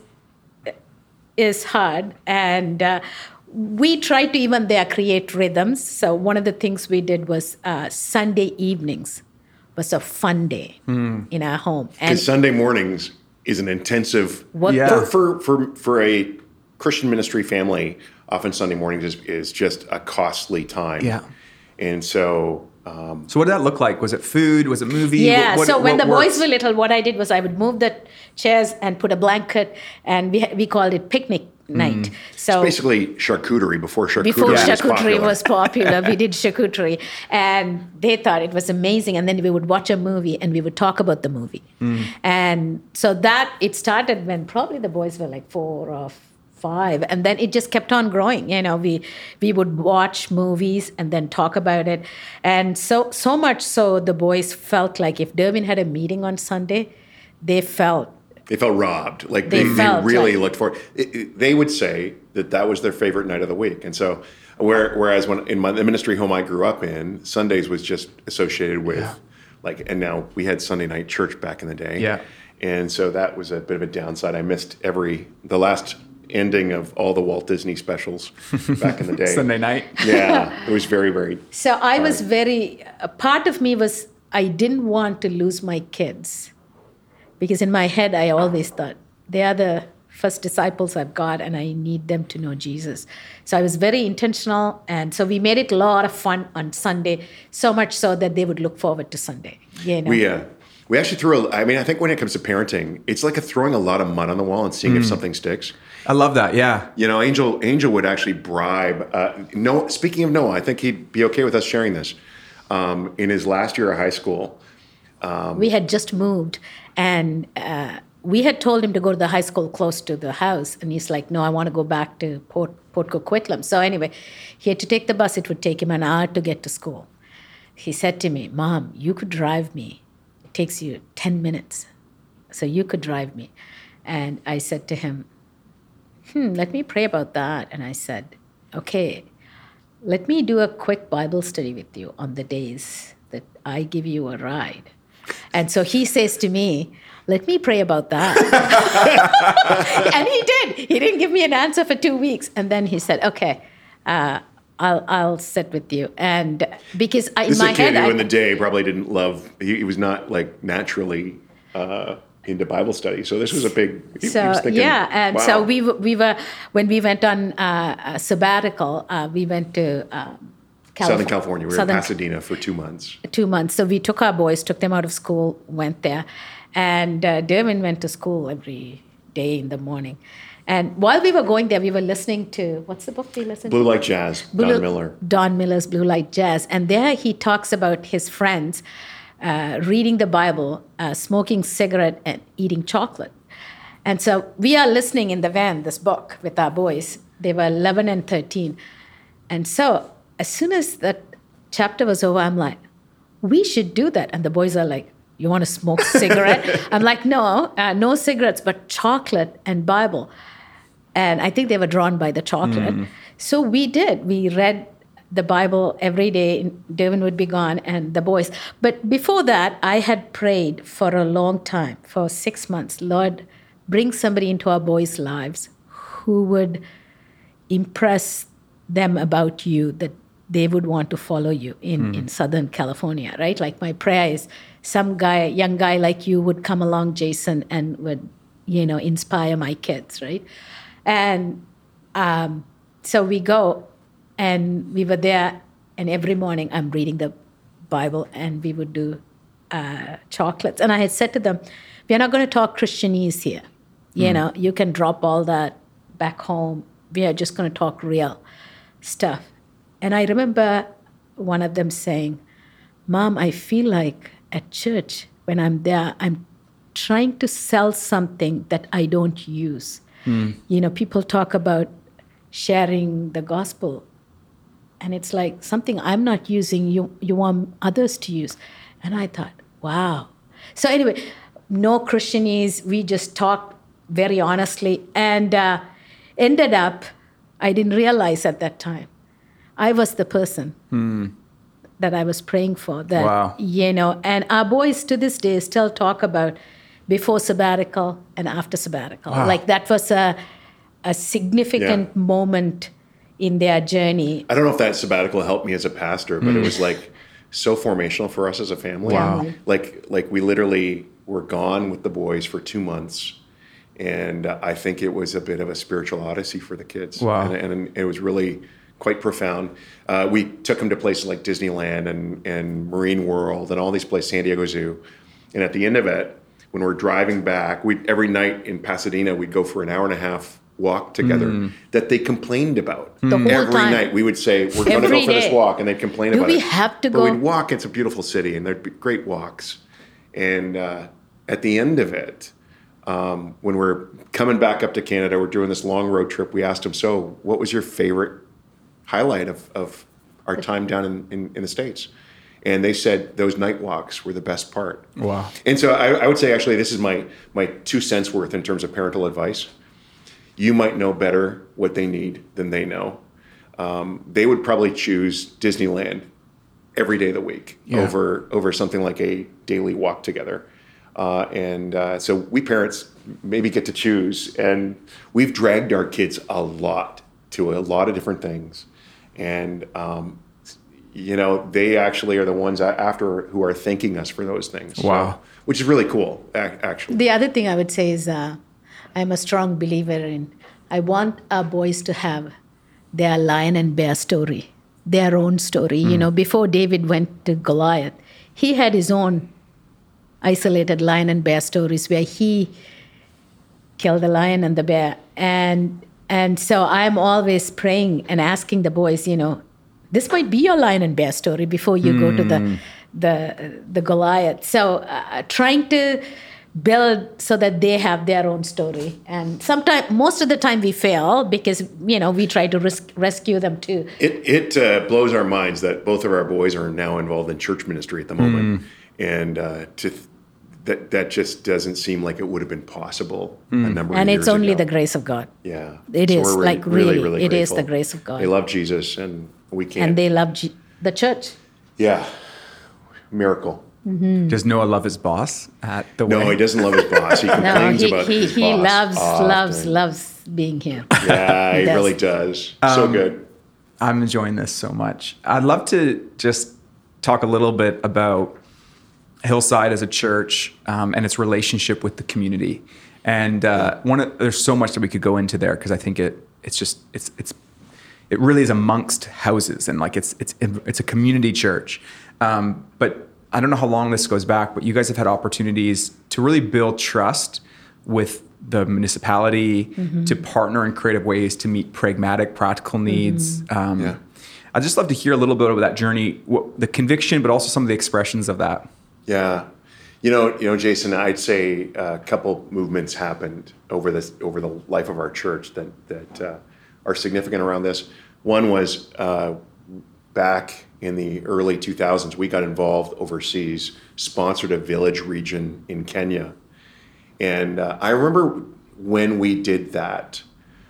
is hard, and we try to even there create rhythms. So one of the things we did was Sunday evenings was a fun day in our home. Because Sunday mornings is an intensive for a Christian ministry family. Often Sunday mornings is just a costly time. Yeah, and so So what did that look like? Was it food? Was it movie? Yeah. So when the boys worked? were little, what I did was I would move the chairs and put a blanket, and we called it picnic night. So Basically, charcuterie before charcuterie before was charcuterie popular. was popular, we did charcuterie, and they thought it was amazing. And then we would watch a movie and we would talk about the movie. And so that it started when probably the boys were like 4 or 5, and then it just kept on growing. You know, we would watch movies and then talk about it, and so much so the boys felt like if Derwin had a meeting on Sunday, they felt robbed. Like They they felt really like- looked for it. They would say that was their favorite night of the week. And so, whereas when in the ministry home I grew up in, Sundays was just associated with and now we had Sunday night church back in the day. Yeah. And so that was a bit of a downside. I missed the last ending of all the Walt Disney specials back in the day. Sunday night. Yeah. It was very, very, So I was a part of me was, I didn't want to lose my kids, because in my head, I always thought they are the first disciples I've got and I need them to know Jesus. So I was very intentional. And so we made it a lot of fun on Sunday, so much so that they would look forward to Sunday. You know? we actually I think when it comes to parenting, it's like throwing a lot of mud on the wall and seeing if something sticks. I love that. Yeah. You know, Angel would actually bribe. Speaking of Noah, I think he'd be okay with us sharing this. In his last year of high school, we had just moved, and we had told him to go to the high school close to the house, and he's like, no, I want to go back to Port Coquitlam. So anyway, he had to take the bus. It would take him an hour to get to school. He said to me, Mom, you could drive me. It takes you 10 minutes. So you could drive me. And I said to him, let me pray about that. And I said, okay, let me do a quick Bible study with you on the days that I give you a ride. And so he says to me, let me pray about that. And he did. He didn't give me an answer for 2 weeks. And then he said, okay, I'll sit with you. And because in this is my a kid head, who in the day probably didn't love, he was not like naturally into Bible study. So this was a big, he was thinking, and wow. so we were, when we went on a sabbatical, we went to Southern California. We were in Pasadena for 2 months. 2 months. So we took our boys, took them out of school, went there. And Derwin went to school every day in the morning. And while we were going there, we were listening to, what's the book we listened to? Blue Light Jazz, Don Miller. Don Miller's Blue Light Jazz. And there he talks about his friends reading the Bible, smoking cigarette, and eating chocolate. And so we are listening in the van, this book, with our boys. They were 11 and 13. And so as soon as that chapter was over, I'm like, we should do that. And the boys are like, you want to smoke cigarette? I'm like, no, no cigarettes, but chocolate and Bible. And I think they were drawn by the chocolate. So we did. We read the Bible every day. Derwin would be gone and the boys. But before that, I had prayed for a long time, for 6 months. Lord, bring somebody into our boys' lives who would impress them about you, that they would want to follow you in Southern California, right? Like my prayer is some guy, young guy like you would come along, Jason, and would, inspire my kids, right? And so we go, and we were there, and every morning I'm reading the Bible, and we would do chocolates. And I had said to them, we're not going to talk Christianese here. You can drop all that back home. We are just going to talk real stuff. And I remember one of them saying, Mom, I feel like at church, when I'm there, I'm trying to sell something that I don't use. People talk about sharing the gospel, and it's like something I'm not using, you want others to use. And I thought, wow. So anyway, no Christianese. We just talked very honestly, and ended up, I didn't realize at that time, I was the person that I was praying for. That, wow. And our boys to this day still talk about before sabbatical and after sabbatical. Wow. Like that was a significant moment in their journey. I don't know if that sabbatical helped me as a pastor, but it was like so formational for us as a family. Wow. Like we literally were gone with the boys for 2 months. And I think it was a bit of a spiritual odyssey for the kids. Wow. And it was really quite profound. We took them to places like Disneyland and Marine World and all these places, San Diego Zoo. And at the end of it, when we're driving back, every night in Pasadena, we'd go for an hour and a half walk together that they complained about. The whole Every time. night we would say, we're going to go for this day. walk, and they'd complain Do about we it. have to But go? we'd walk. It's a beautiful city, and there'd be great walks. And at the end of it, when we're coming back up to Canada, we're doing this long road trip, we asked them, so what was your favorite highlight of our time down in the States? And they said those night walks were the best part. Wow. And so I would say, actually, this is my 2 cents worth in terms of parental advice. You might know better what they need than they know. They would probably choose Disneyland every day of the week over something like a daily walk together. So we parents maybe get to choose. And we've dragged our kids a lot to a lot of different things. And, they actually are the ones after who are thanking us for those things. Wow. So, which is really cool, actually. The other thing I would say is I'm a strong believer in, I want our boys to have their lion and bear story, their own story. Before David went to Goliath, he had his own isolated lion and bear stories where he killed the lion and the bear. And so I'm always praying and asking the boys, this might be your lion and bear story before you go to the Goliath. So trying to build so that they have their own story. And most of the time we fail because, we try to rescue them too. It blows our minds that both of our boys are now involved in church ministry at the moment. And that just doesn't seem like it would have been possible a number of years ago. And it's only the grace of God. Yeah. It is, we're like really, it is grateful. the grace of God. They love Jesus, and we can't. And they love the church. Yeah. Miracle. Does Noah love his boss at the way? No, he doesn't love his boss. He complains about his he boss loves being here. Yeah, he does. really does. So good. I'm enjoying this so much. I'd love to just talk a little bit about Hillside as a church and its relationship with the community. And there's so much that we could go into there because I think it really is amongst houses and like it's a community church. But I don't know how long this goes back, but you guys have had opportunities to really build trust with the municipality, to partner in creative ways to meet pragmatic, practical needs. I'd just love to hear a little bit about that journey, the conviction, but also some of the expressions of that. Yeah. Jason, I'd say a couple movements happened over the life of our church that are significant around this. One was back in the early 2000s, we got involved overseas, sponsored a village region in Kenya. And I remember when we did that,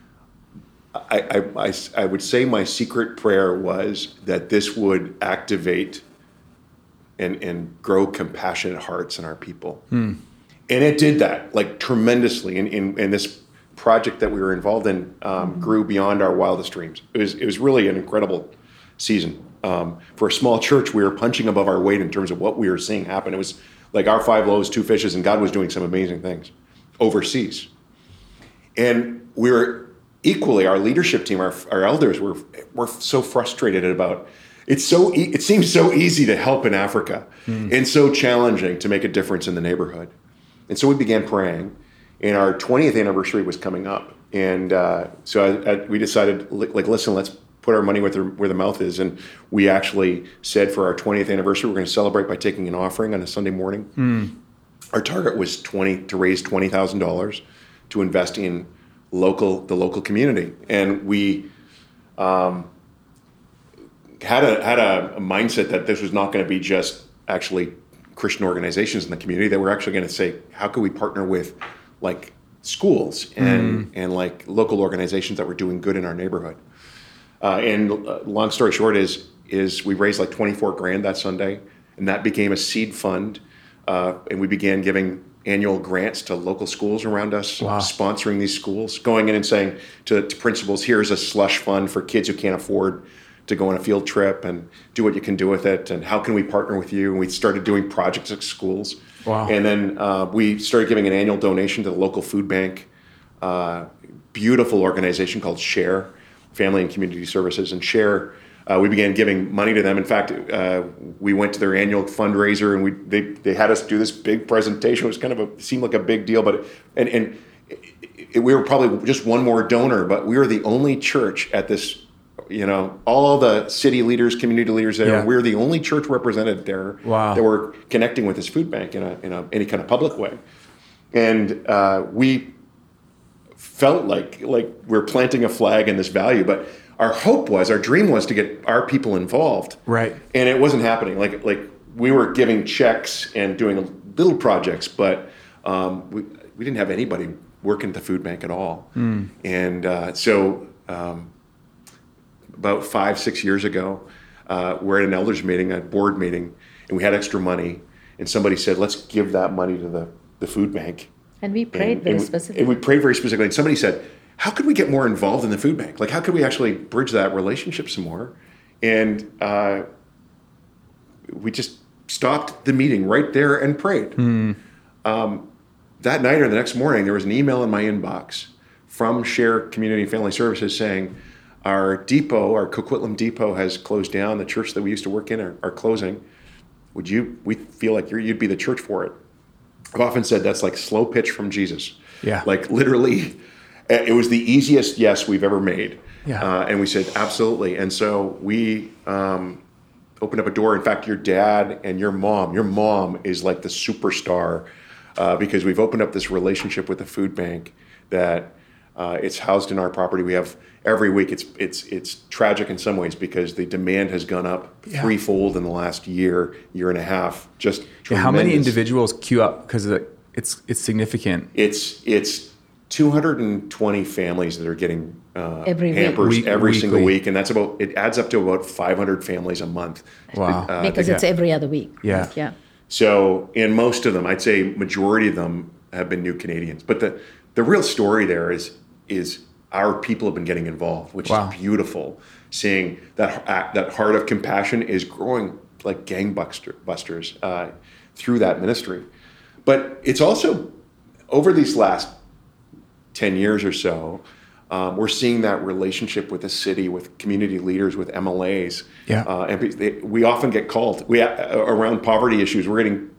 I would say my secret prayer was that this would activate and grow compassionate hearts in our people. And it did that like tremendously. And this project that we were involved in grew beyond our wildest dreams. It was really an incredible season. For a small church, we were punching above our weight in terms of what we were seeing happen. It was like our 5 loaves, 2 fishes, and God was doing some amazing things overseas. And we were equally, our leadership team, our elders were so frustrated about it seems so easy to help in Africa and so challenging to make a difference in the neighborhood. And so we began praying, and our 20th anniversary was coming up. And so we decided, listen, let's put our money where the mouth is. And we actually said for our 20th anniversary, we're going to celebrate by taking an offering on a Sunday morning. Our target was to raise $20,000 to invest in the local community. And we had a mindset that this was not going to be just actually Christian organizations in the community, that we're actually going to say, how could we partner with like schools and like local organizations that were doing good in our neighborhood. And long story short is we raised like $24,000 that Sunday, and that became a seed fund. And we began giving annual grants to local schools around us, sponsoring these schools, going in and saying to principals, here's a slush fund for kids who can't afford to go on a field trip, and do what you can do with it, and how can we partner with you? And we started doing projects at schools. And then we started giving an annual donation to the local food bank, beautiful organization called Share, Family and Community Services, and Share. We began giving money to them. In fact, we went to their annual fundraiser, and they had us do this big presentation. It was kind of seemed like a big deal, but we were probably just one more donor, but we were the only church at this. All the city leaders, community leaders there. Yeah. We were the only church represented there that were connecting with this food bank in any kind of public way, and we felt like we're planting a flag in this value, but our dream was to get our people involved. Right. And it wasn't happening. Like we were giving checks and doing little projects, but we didn't have anybody working at the food bank at all. And so about 5-6 years ago, we're at an elders meeting, a board meeting, and we had extra money. And somebody said, let's give that money to the food bank. And we prayed very specifically. And we prayed very specifically. And somebody said, how could we get more involved in the food bank? Like, how could we actually bridge that relationship some more? And we just stopped the meeting right there and prayed. That night or the next morning, there was an email in my inbox from Share Community and Family Services saying, our depot, our Coquitlam depot has closed down. The church that we used to work in are closing. We feel like you'd be the church for it. I've often said that's like slow pitch from Jesus. Yeah. Like literally, it was the easiest yes we've ever made. Yeah. And we said, absolutely. And so we opened up a door. In fact, your dad and your mom is like the superstar because we've opened up this relationship with the food bank that it's housed in our property. We have every week. It's tragic in some ways because the demand has gone up threefold in the last year and a half. Just tremendous. How many individuals queue up because it's significant? It's 220 families that are getting hampers every single week, and it adds up to about 500 families a month. Wow! Because it's every other week. Yeah. So in most of them, I'd say majority of them have been new Canadians. But the real story there is our people have been getting involved, which is beautiful. Seeing that heart of compassion is growing like gangbusters through that ministry. But it's also over these last 10 years or so, we're seeing that relationship with the city, with community leaders, with MLAs. Yeah. And we often get called. Around poverty issues, we're getting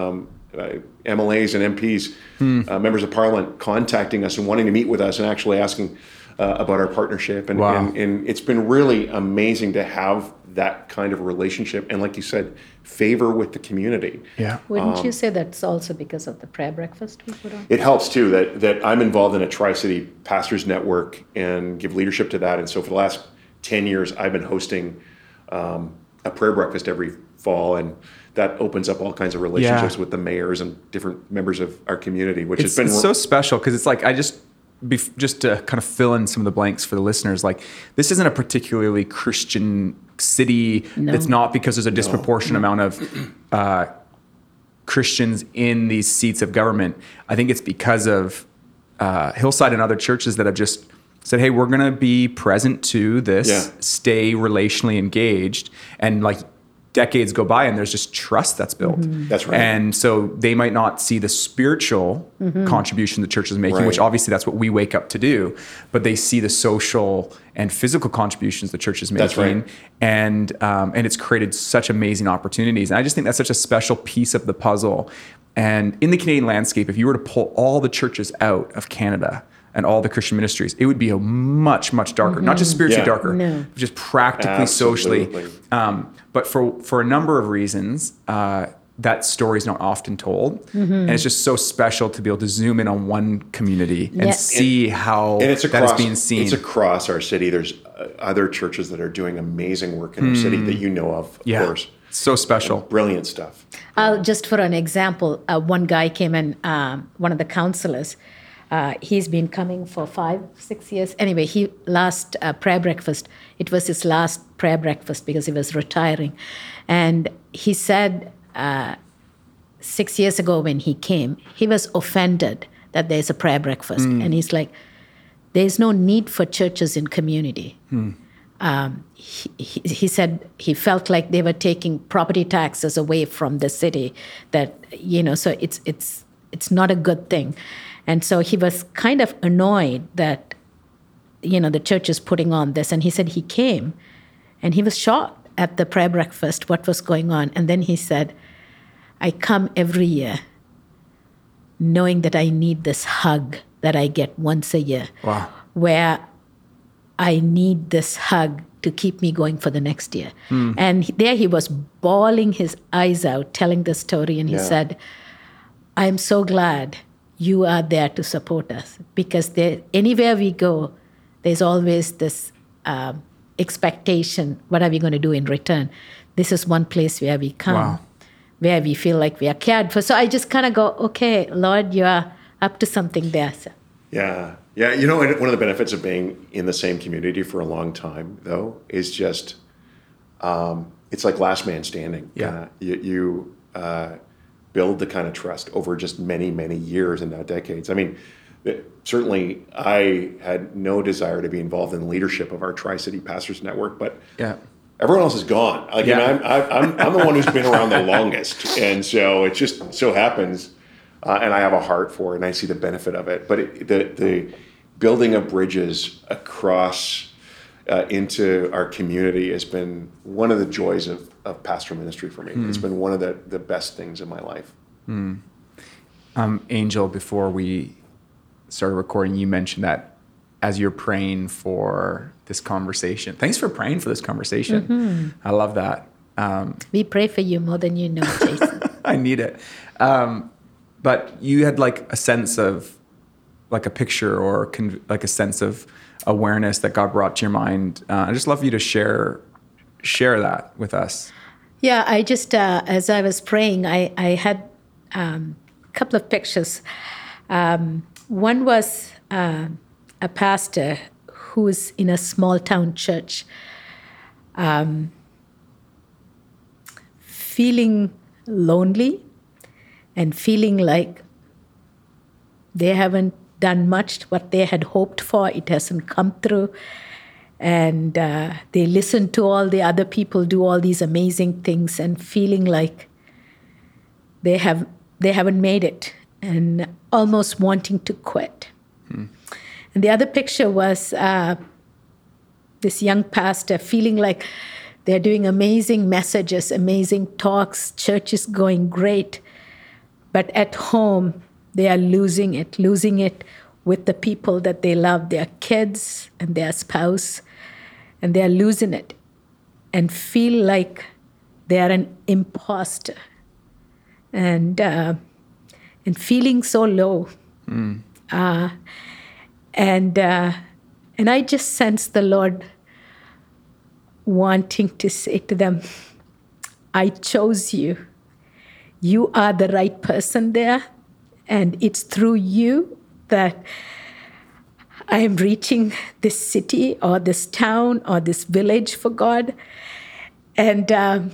MLAs and MPs, members of parliament, contacting us and wanting to meet with us and actually asking about our partnership. And it's been really amazing to have that kind of relationship. And like you said, favor with the community. Yeah. Wouldn't you say that's also because of the prayer breakfast we put on? It helps too that I'm involved in a Tri-City Pastors Network and give leadership to that. And so for the last 10 years, I've been hosting a prayer breakfast every fall, and that opens up all kinds of relationships with the mayors and different members of our community, which has been so special because it's like just to kind of fill in some of the blanks for the listeners, like this isn't a particularly Christian city. No. It's not because there's a disproportionate amount of Christians in these seats of government. I think it's because of Hillside and other churches that have just said, hey, we're going to be present to this, stay relationally engaged, and like decades go by and there's just trust that's built. Mm-hmm. That's right. And so they might not see the spiritual contribution the church is making, which obviously that's what we wake up to do, but they see the social and physical contributions the church is making. That's right. And it's created such amazing opportunities. And I just think that's such a special piece of the puzzle. And in the Canadian landscape, if you were to pull all the churches out of Canada and all the Christian ministries, it would be a much, much darker, not just spiritually darker, just practically, socially. But for a number of reasons, that story is not often told. And it's just so special to be able to zoom in on one community and see how that is being seen. It's across our city. There's other churches that are doing amazing work in our city that you know of course. So special. Brilliant stuff. Just for an example, one guy came in, one of the counselors, he's been coming for 5-6 years. Anyway, last prayer breakfast, it was his last prayer breakfast because he was retiring. And he said 6 years ago when he came, he was offended that there's a prayer breakfast. And he's like, there's no need for churches in community. He said he felt like they were taking property taxes away from the city, that, so it's not a good thing. And so he was kind of annoyed that the church is putting on this. And he said he came and he was shocked at the prayer breakfast, what was going on. And then he said, I come every year knowing that I need this hug that I get once a year. Wow. Where I need this hug to keep me going for the next year. And there he was bawling his eyes out, telling the story. And he said, I'm so glad you are there to support us, because anywhere we go, there's always this expectation. What are we going to do in return? This is one place where we come, where we feel like we are cared for. So I just kind of go, okay, Lord, you are up to something there. So. Yeah. Yeah. You know, one of the benefits of being in the same community for a long time, though, is just, it's like last man standing. Yeah. You build the kind of trust over just many, many years and now decades. I mean, certainly I had no desire to be involved in the leadership of our Tri-City Pastors Network, but everyone else is gone. Like, you know, I'm the one who's been around the longest. And so it just so happens, and I have a heart for it and I see the benefit of it. But the building of bridges across into our community has been one of the joys of pastoral ministry for me. It's been one of the best things in my life. Angel, before we started recording, you mentioned that as you're praying for this conversation. Thanks for praying for this conversation. I love that. We pray for you more than you know, Jason. I need it. But you had like a sense of, like a picture or like a sense of awareness that God brought to your mind. I just love you to share that with us. Yeah, I just, as I was praying, I had a couple of pictures. One was a pastor who's in a small town church, feeling lonely and feeling like they haven't done much what they had hoped for. It hasn't come through. And they listen to all the other people do all these amazing things and feeling like they haven't made it and almost wanting to quit. And the other picture was this young pastor feeling like they're doing amazing messages, amazing talks, church is going great, but at home they are losing it with the people that they love, their kids and their spouse, and they're losing it and feel like they're an imposter and feeling so low. And I just sense the Lord wanting to say to them, I chose you. You are the right person there, and it's through you that I am reaching this city or this town or this village for God. And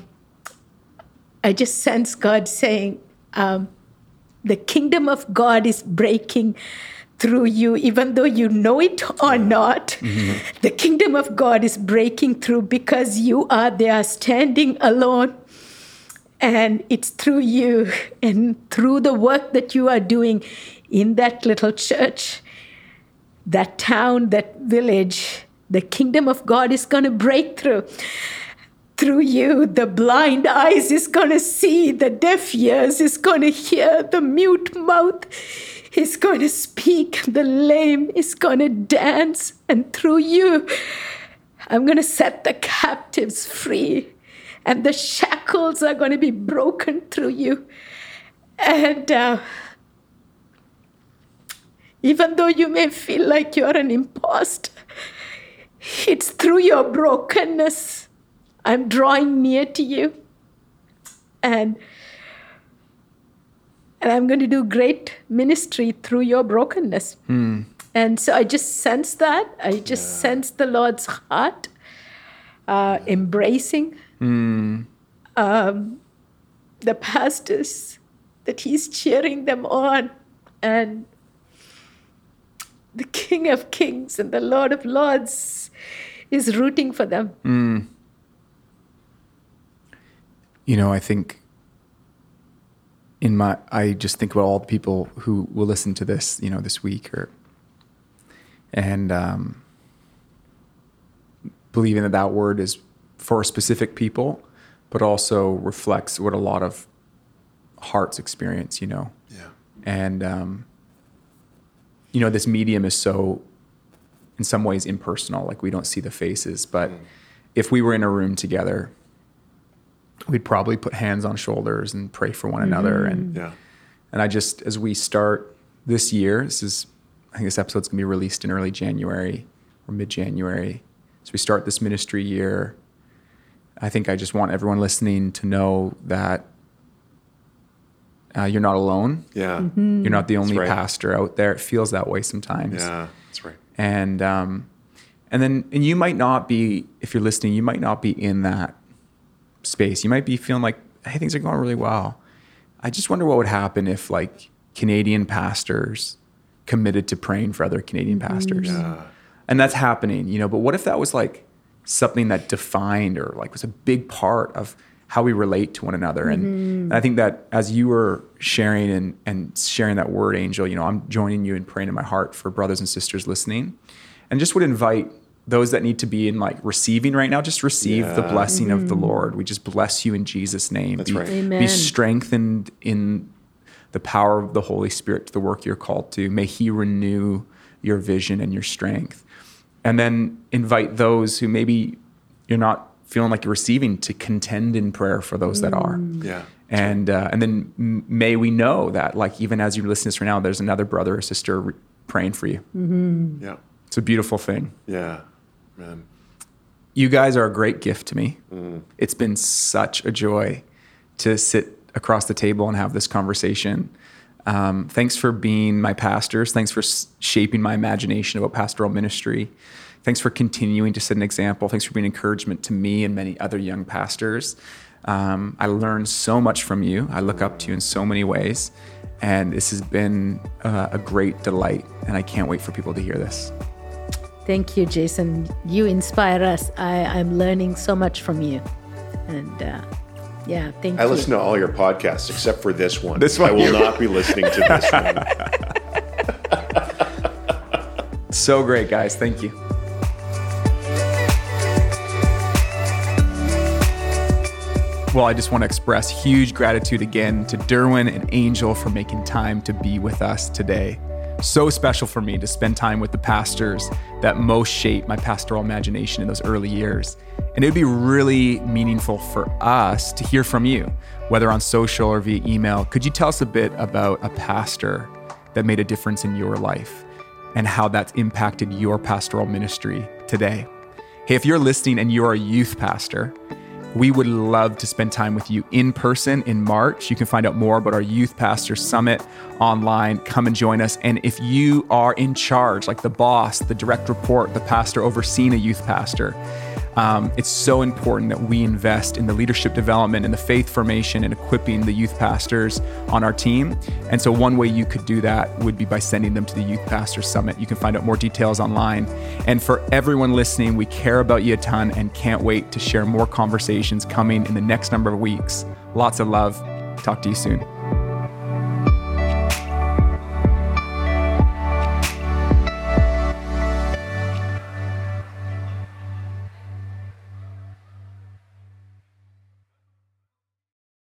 I just sense God saying, the kingdom of God is breaking through you, even though you know it or not. The kingdom of God is breaking through because you are there standing alone. And it's through you and through the work that you are doing in that little church, that town, that village, the kingdom of God is going to break through. Through you, the blind eyes is going to see, the deaf ears is going to hear, the mute mouth is going to speak, the lame is going to dance. And through you, I'm going to set the captives free. And the shackles are going to be broken through you. And even though you may feel like you're an imposter, it's through your brokenness I'm drawing near to you. And I'm going to do great ministry through your brokenness. And so I just sense that. I just sense the Lord's heart embracing the pastors, that he's cheering them on. And the King of Kings and the Lord of Lords is rooting for them. You know, I think I just think about all the people who will listen to this, you know, this week and believing that that word is for specific people, but also reflects what a lot of hearts experience, Yeah. And, this medium is so, in some ways, impersonal. Like, we don't see the faces, but if we were in a room together, we'd probably put hands on shoulders and pray for one another. And I just, as we start this year, I think this episode's gonna be released in early January or mid-January. So we start this ministry year. I think I just want everyone listening to know that you're not alone. Yeah. You're not the only right. pastor out there. It feels that way sometimes. Yeah, that's right. And you might not be, if you're listening, you might not be in that space. You might be feeling like, hey, things are going really well. I just wonder what would happen if like Canadian pastors committed to praying for other Canadian pastors. Yeah. And that's happening, but what if that was like something that defined or like was a big part of how we relate to one another? And I think that as you were sharing and sharing that word, Angel, I'm joining you in praying in my heart for brothers and sisters listening, and just would invite those that need to be in like receiving right now, just receive the blessing of the Lord. We just bless you in Jesus' name. That's right. Amen. Be strengthened in the power of the Holy Spirit to the work you're called to. May he renew your vision and your strength. And then invite those who maybe you're not feeling like you're receiving to contend in prayer for those that are. Yeah. And then may we know that, like, even as you listen to this right now, there's another brother or sister praying for you. Yeah. It's a beautiful thing. Yeah. Man. You guys are a great gift to me. It's been such a joy to sit across the table and have this conversation. Thanks for being my pastors. Thanks for shaping my imagination about pastoral ministry. Thanks for continuing to set an example. Thanks for being encouragement to me and many other young pastors. I learned so much from you. I look up to you in so many ways. And this has been a great delight. And I can't wait for people to hear this. Thank you, Jason. You inspire us. I'm learning so much from you. And thank you. I listen to all your podcasts except for this one. This one I will here. not be listening to this one. So great, guys. Thank you. Well, I just want to express huge gratitude again to Derwin and Angel for making time to be with us today. So special for me to spend time with the pastors that most shaped my pastoral imagination in those early years. And it would be really meaningful for us to hear from you, whether on social or via email. Could you tell us a bit about a pastor that made a difference in your life and how that's impacted your pastoral ministry today? Hey, if you're listening and you're a youth pastor, we would love to spend time with you in person in March. You can find out more about our Youth Pastor Summit online. Come and join us. And if you are in charge, like the boss, the direct report, the pastor overseeing a youth pastor, it's so important that we invest in the leadership development and the faith formation and equipping the youth pastors on our team. And so one way you could do that would be by sending them to the Youth Pastor Summit. You can find out more details online. And for everyone listening, we care about you a ton and can't wait to share more conversations coming in the next number of weeks. Lots of love. Talk to you soon.